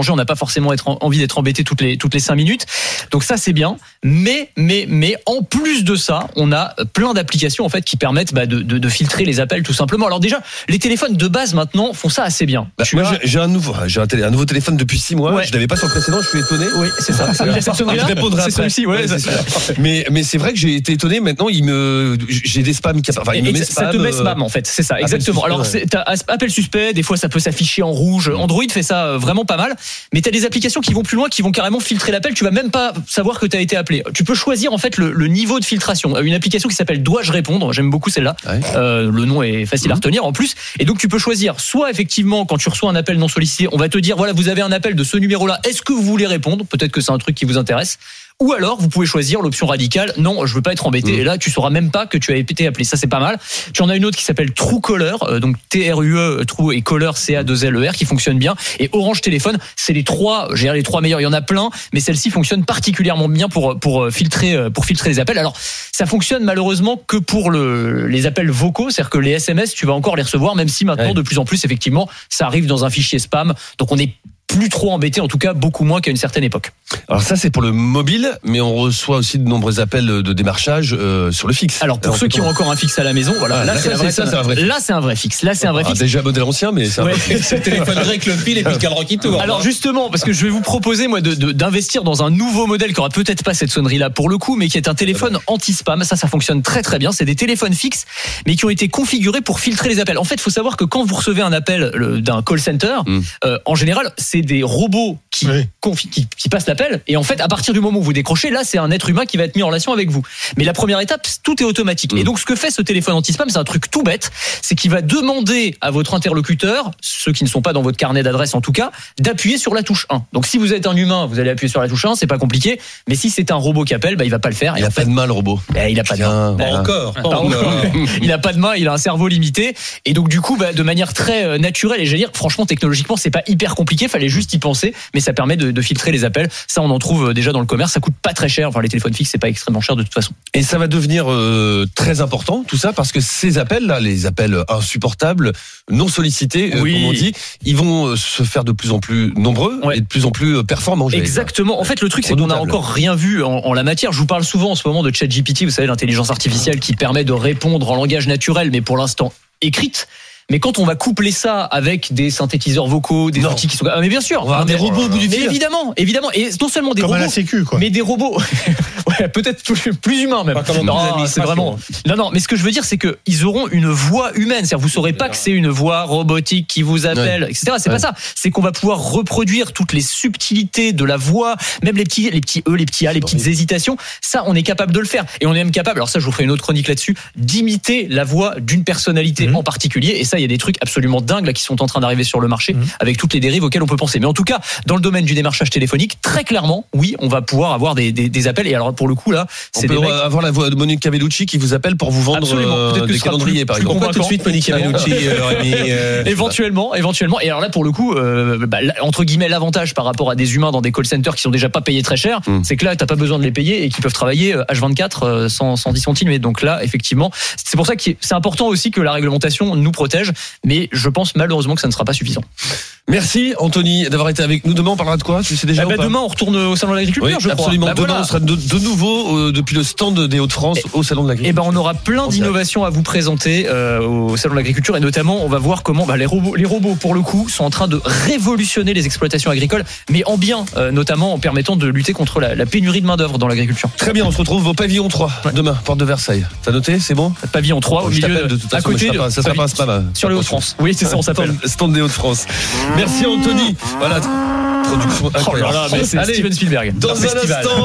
manger, on n'a pas forcément être, envie d'être embêté toutes les toutes les cinq minutes. Donc ça c'est bien, mais mais mais en plus de ça, on a plein d'applications en fait qui permettent bah, de, de de filtrer les appels tout simplement. Alors déjà, les téléphones de base maintenant font ça assez bien. Bah, moi, j'ai, j'ai un nouveau, j'ai un, télé, un nouveau téléphone depuis six mois. Ouais. Je l'avais pas sur le précédent. Je suis étonné. Oui, c'est ça. ça je répondrai après. Celui-ci, ouais, ouais, c'est mais mais c'est vrai que j'ai été étonné. Maintenant, il me, j'ai des spams qui, enfin, il me met spam. Ça te met spam en fait. C'est ça, exactement. Alors, c'est, t'as appel suspect. Des fois, ça peut s'afficher en rouge. Android fait ça vraiment pas mal. Mais t'as des applications qui vont plus loin, qui vont carrément filtrer l'appel. Tu vas même pas savoir que t'as été appelé. Tu peux choisir en fait le, le niveau de filtration. Une application qui s'appelle Dois-je répondre. J'aime beaucoup celle-là. Ouais. Euh, le nom est facile mmh. à retenir en plus. Et donc, tu peux choisir soit effectivement quand tu reçois un appel non sollicité, on va te dire voilà, vous avez un appel de ce numéro-là. Est-ce que vous voulez répondre? Peut-être que c'est un truc qui vous intéresse. Ou alors, vous pouvez choisir l'option radicale. Non, je veux pas être embêté. Mmh. Et là, tu sauras même pas que tu as été appelé. Ça, c'est pas mal. Tu en as une autre qui s'appelle Truecaller. Euh, donc, T R U E, True et Caller, C A deux L E R, qui fonctionne bien. Et Orange Téléphone, c'est les trois, j'ai les trois meilleurs. Il y en a plein, mais celle-ci fonctionne particulièrement bien pour, pour filtrer, pour filtrer les appels. Alors, ça fonctionne malheureusement que pour le, les appels vocaux. C'est-à-dire que les S M S, tu vas encore les recevoir, même si maintenant, ouais. de plus en plus, effectivement, ça arrive dans un fichier spam. Donc, on est plus trop embêté, en tout cas beaucoup moins qu'à une certaine époque. Alors ça c'est pour le mobile, mais on reçoit aussi de nombreux appels de démarchage euh, sur le fixe. Alors pour Alors, ceux qui ont encore un fixe à la maison, voilà, ah, là, là, c'est, c'est, ça, c'est un vrai. Là c'est un vrai fixe. Là c'est un vrai fixe. Ah, déjà modèle ancien, mais c'est un ouais. vrai fixe. C'est le téléphone grec, le fil et puis le cadran qui tourne. Alors justement, parce que je vais vous proposer moi de, de, d'investir dans un nouveau modèle qui aura peut-être pas cette sonnerie là pour le coup, mais qui est un téléphone anti-spam. Ça, ça fonctionne très très bien. C'est des téléphones fixes, mais qui ont été configurés pour filtrer les appels. En fait, il faut savoir que quand vous recevez un appel le, d'un call center, mm. euh, en général, c'est des robots Qui, oui. confi- qui, qui passe l'appel, et en fait à partir du moment où vous décrochez, là c'est un être humain qui va être mis en relation avec vous. Mais la première étape, tout est automatique. Mmh. Et donc ce que fait ce téléphone anti-spam, c'est un truc tout bête, c'est qu'il va demander à votre interlocuteur, ceux qui ne sont pas dans votre carnet d'adresse en tout cas, d'appuyer sur la touche un. Donc si vous êtes un humain, vous allez appuyer sur la touche un, c'est pas compliqué, mais si c'est un robot qui appelle, bah, il va pas le faire. Il et a pas fait, de main le robot. Bah, il a pas Tiens, de main. Pas bah, encore. Pas encore. Il a pas de main, il a un cerveau limité, et donc du coup bah, de manière très naturelle, et j'allais dire franchement technologiquement c'est pas hyper compliqué, fallait juste y penser, mais ça permet de, de filtrer les appels. Ça, on en trouve déjà dans le commerce. Ça coûte pas très cher. Enfin, les téléphones fixes, c'est pas extrêmement cher de toute façon. Et ça va devenir euh, très important, tout ça, parce que ces appels-là, les appels insupportables, non sollicités, oui. euh, comme on dit, ils vont se faire de plus en plus nombreux ouais. et de plus en plus performants. Exactement. En fait, le truc, c'est qu'on n'a encore rien vu en, en la matière. Je vous parle souvent en ce moment de ChatGPT, vous savez, l'intelligence artificielle qui permet de répondre en langage naturel, mais pour l'instant écrite. Mais quand on va coupler ça avec des synthétiseurs vocaux, des non. outils qui sont, ah mais bien sûr, on va avoir des robots au bout du fil. Évidemment, évidemment, et non seulement des comme robots, à la sécu, quoi. mais des robots, ouais, peut-être plus, plus humains même. Non, c'est vraiment. Non, non, mais ce que je veux dire, c'est que ils auront une voix humaine. C'est-à-dire, vous saurez pas que c'est une voix robotique qui vous appelle, ouais. et cetera. C'est ouais. pas ça. C'est qu'on va pouvoir reproduire toutes les subtilités de la voix, même les petits, les petits e, les petits a, les petites hésitations. Ça, on est capable de le faire, et on est même capable. Alors ça, je vous ferai une autre chronique là-dessus, d'imiter la voix d'une personnalité mmh. en particulier. Et ça, il y a des trucs absolument dingues là qui sont en train d'arriver sur le marché mmh. avec toutes les dérives auxquelles on peut penser. Mais en tout cas, dans le domaine du démarchage téléphonique, très clairement, oui, on va pouvoir avoir des, des, des appels. Et alors pour le coup là, c'est on peut des mecs... avoir la voix de Monica Bellucci qui vous appelle pour vous vendre euh, des calendriers par exemple. Pourquoi tout de suite Monica Bellucci euh, Rémi, euh, éventuellement, éventuellement. Et alors là pour le coup, euh, bah, entre guillemets, l'avantage par rapport à des humains dans des call centers qui sont déjà pas payés très cher, mmh. c'est que là t'as pas besoin de les payer et qui peuvent travailler H vingt-quatre euh, sans, sans discontinuer. Donc là, effectivement, c'est pour ça que c'est important aussi que la réglementation nous protège. Mais je pense malheureusement que ça ne sera pas suffisant. Merci Anthony d'avoir été avec nous. Demain on parlera de quoi? Tu sais déjà? bah, ou pas Demain on retourne au salon de l'agriculture. Oui, je absolument. crois. Bah, Demain voilà. on sera de, de nouveau euh, depuis le stand des Hauts-de-France et, au salon de l'agriculture. Et ben on aura plein d'innovations à vous présenter euh, au salon de l'agriculture, et notamment on va voir comment bah, les robots, les robots pour le coup sont en train de révolutionner les exploitations agricoles, mais en bien, euh, notamment en permettant de lutter contre la, la pénurie de main d'œuvre dans l'agriculture. Très bien, on se retrouve au pavillon trois ouais. demain, porte de Versailles. T'as noté? C'est bon? Pavillon trois, oh, au milieu, de toute façon, à côté, ça sera pas, ça sera pas un spam. Sur les Hauts-de-France. Oui, c'est ça, on s'appelle. Stand des Hauts-de-France. Merci Anthony. Voilà. Production oh là là, mais c'est Allez, Steven Spielberg. Dans un festival. Instant,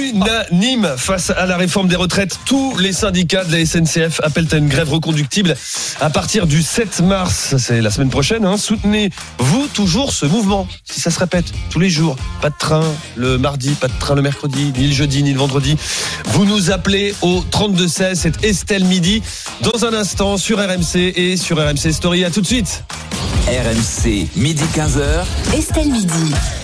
unanime face à la réforme des retraites, tous les syndicats de la S N C F appellent à une grève reconductible à partir du sept mars. C'est la semaine prochaine. Hein. Soutenez-vous toujours ce mouvement? Si ça se répète tous les jours, pas de train le mardi, pas de train le mercredi, ni le jeudi, ni le vendredi. Vous nous appelez au trente-deux seize. C'est Estelle Midi. Dans un instant sur R M C et sur R M C Story. À tout de suite. R M C, midi quinze heures. Estelle Midi.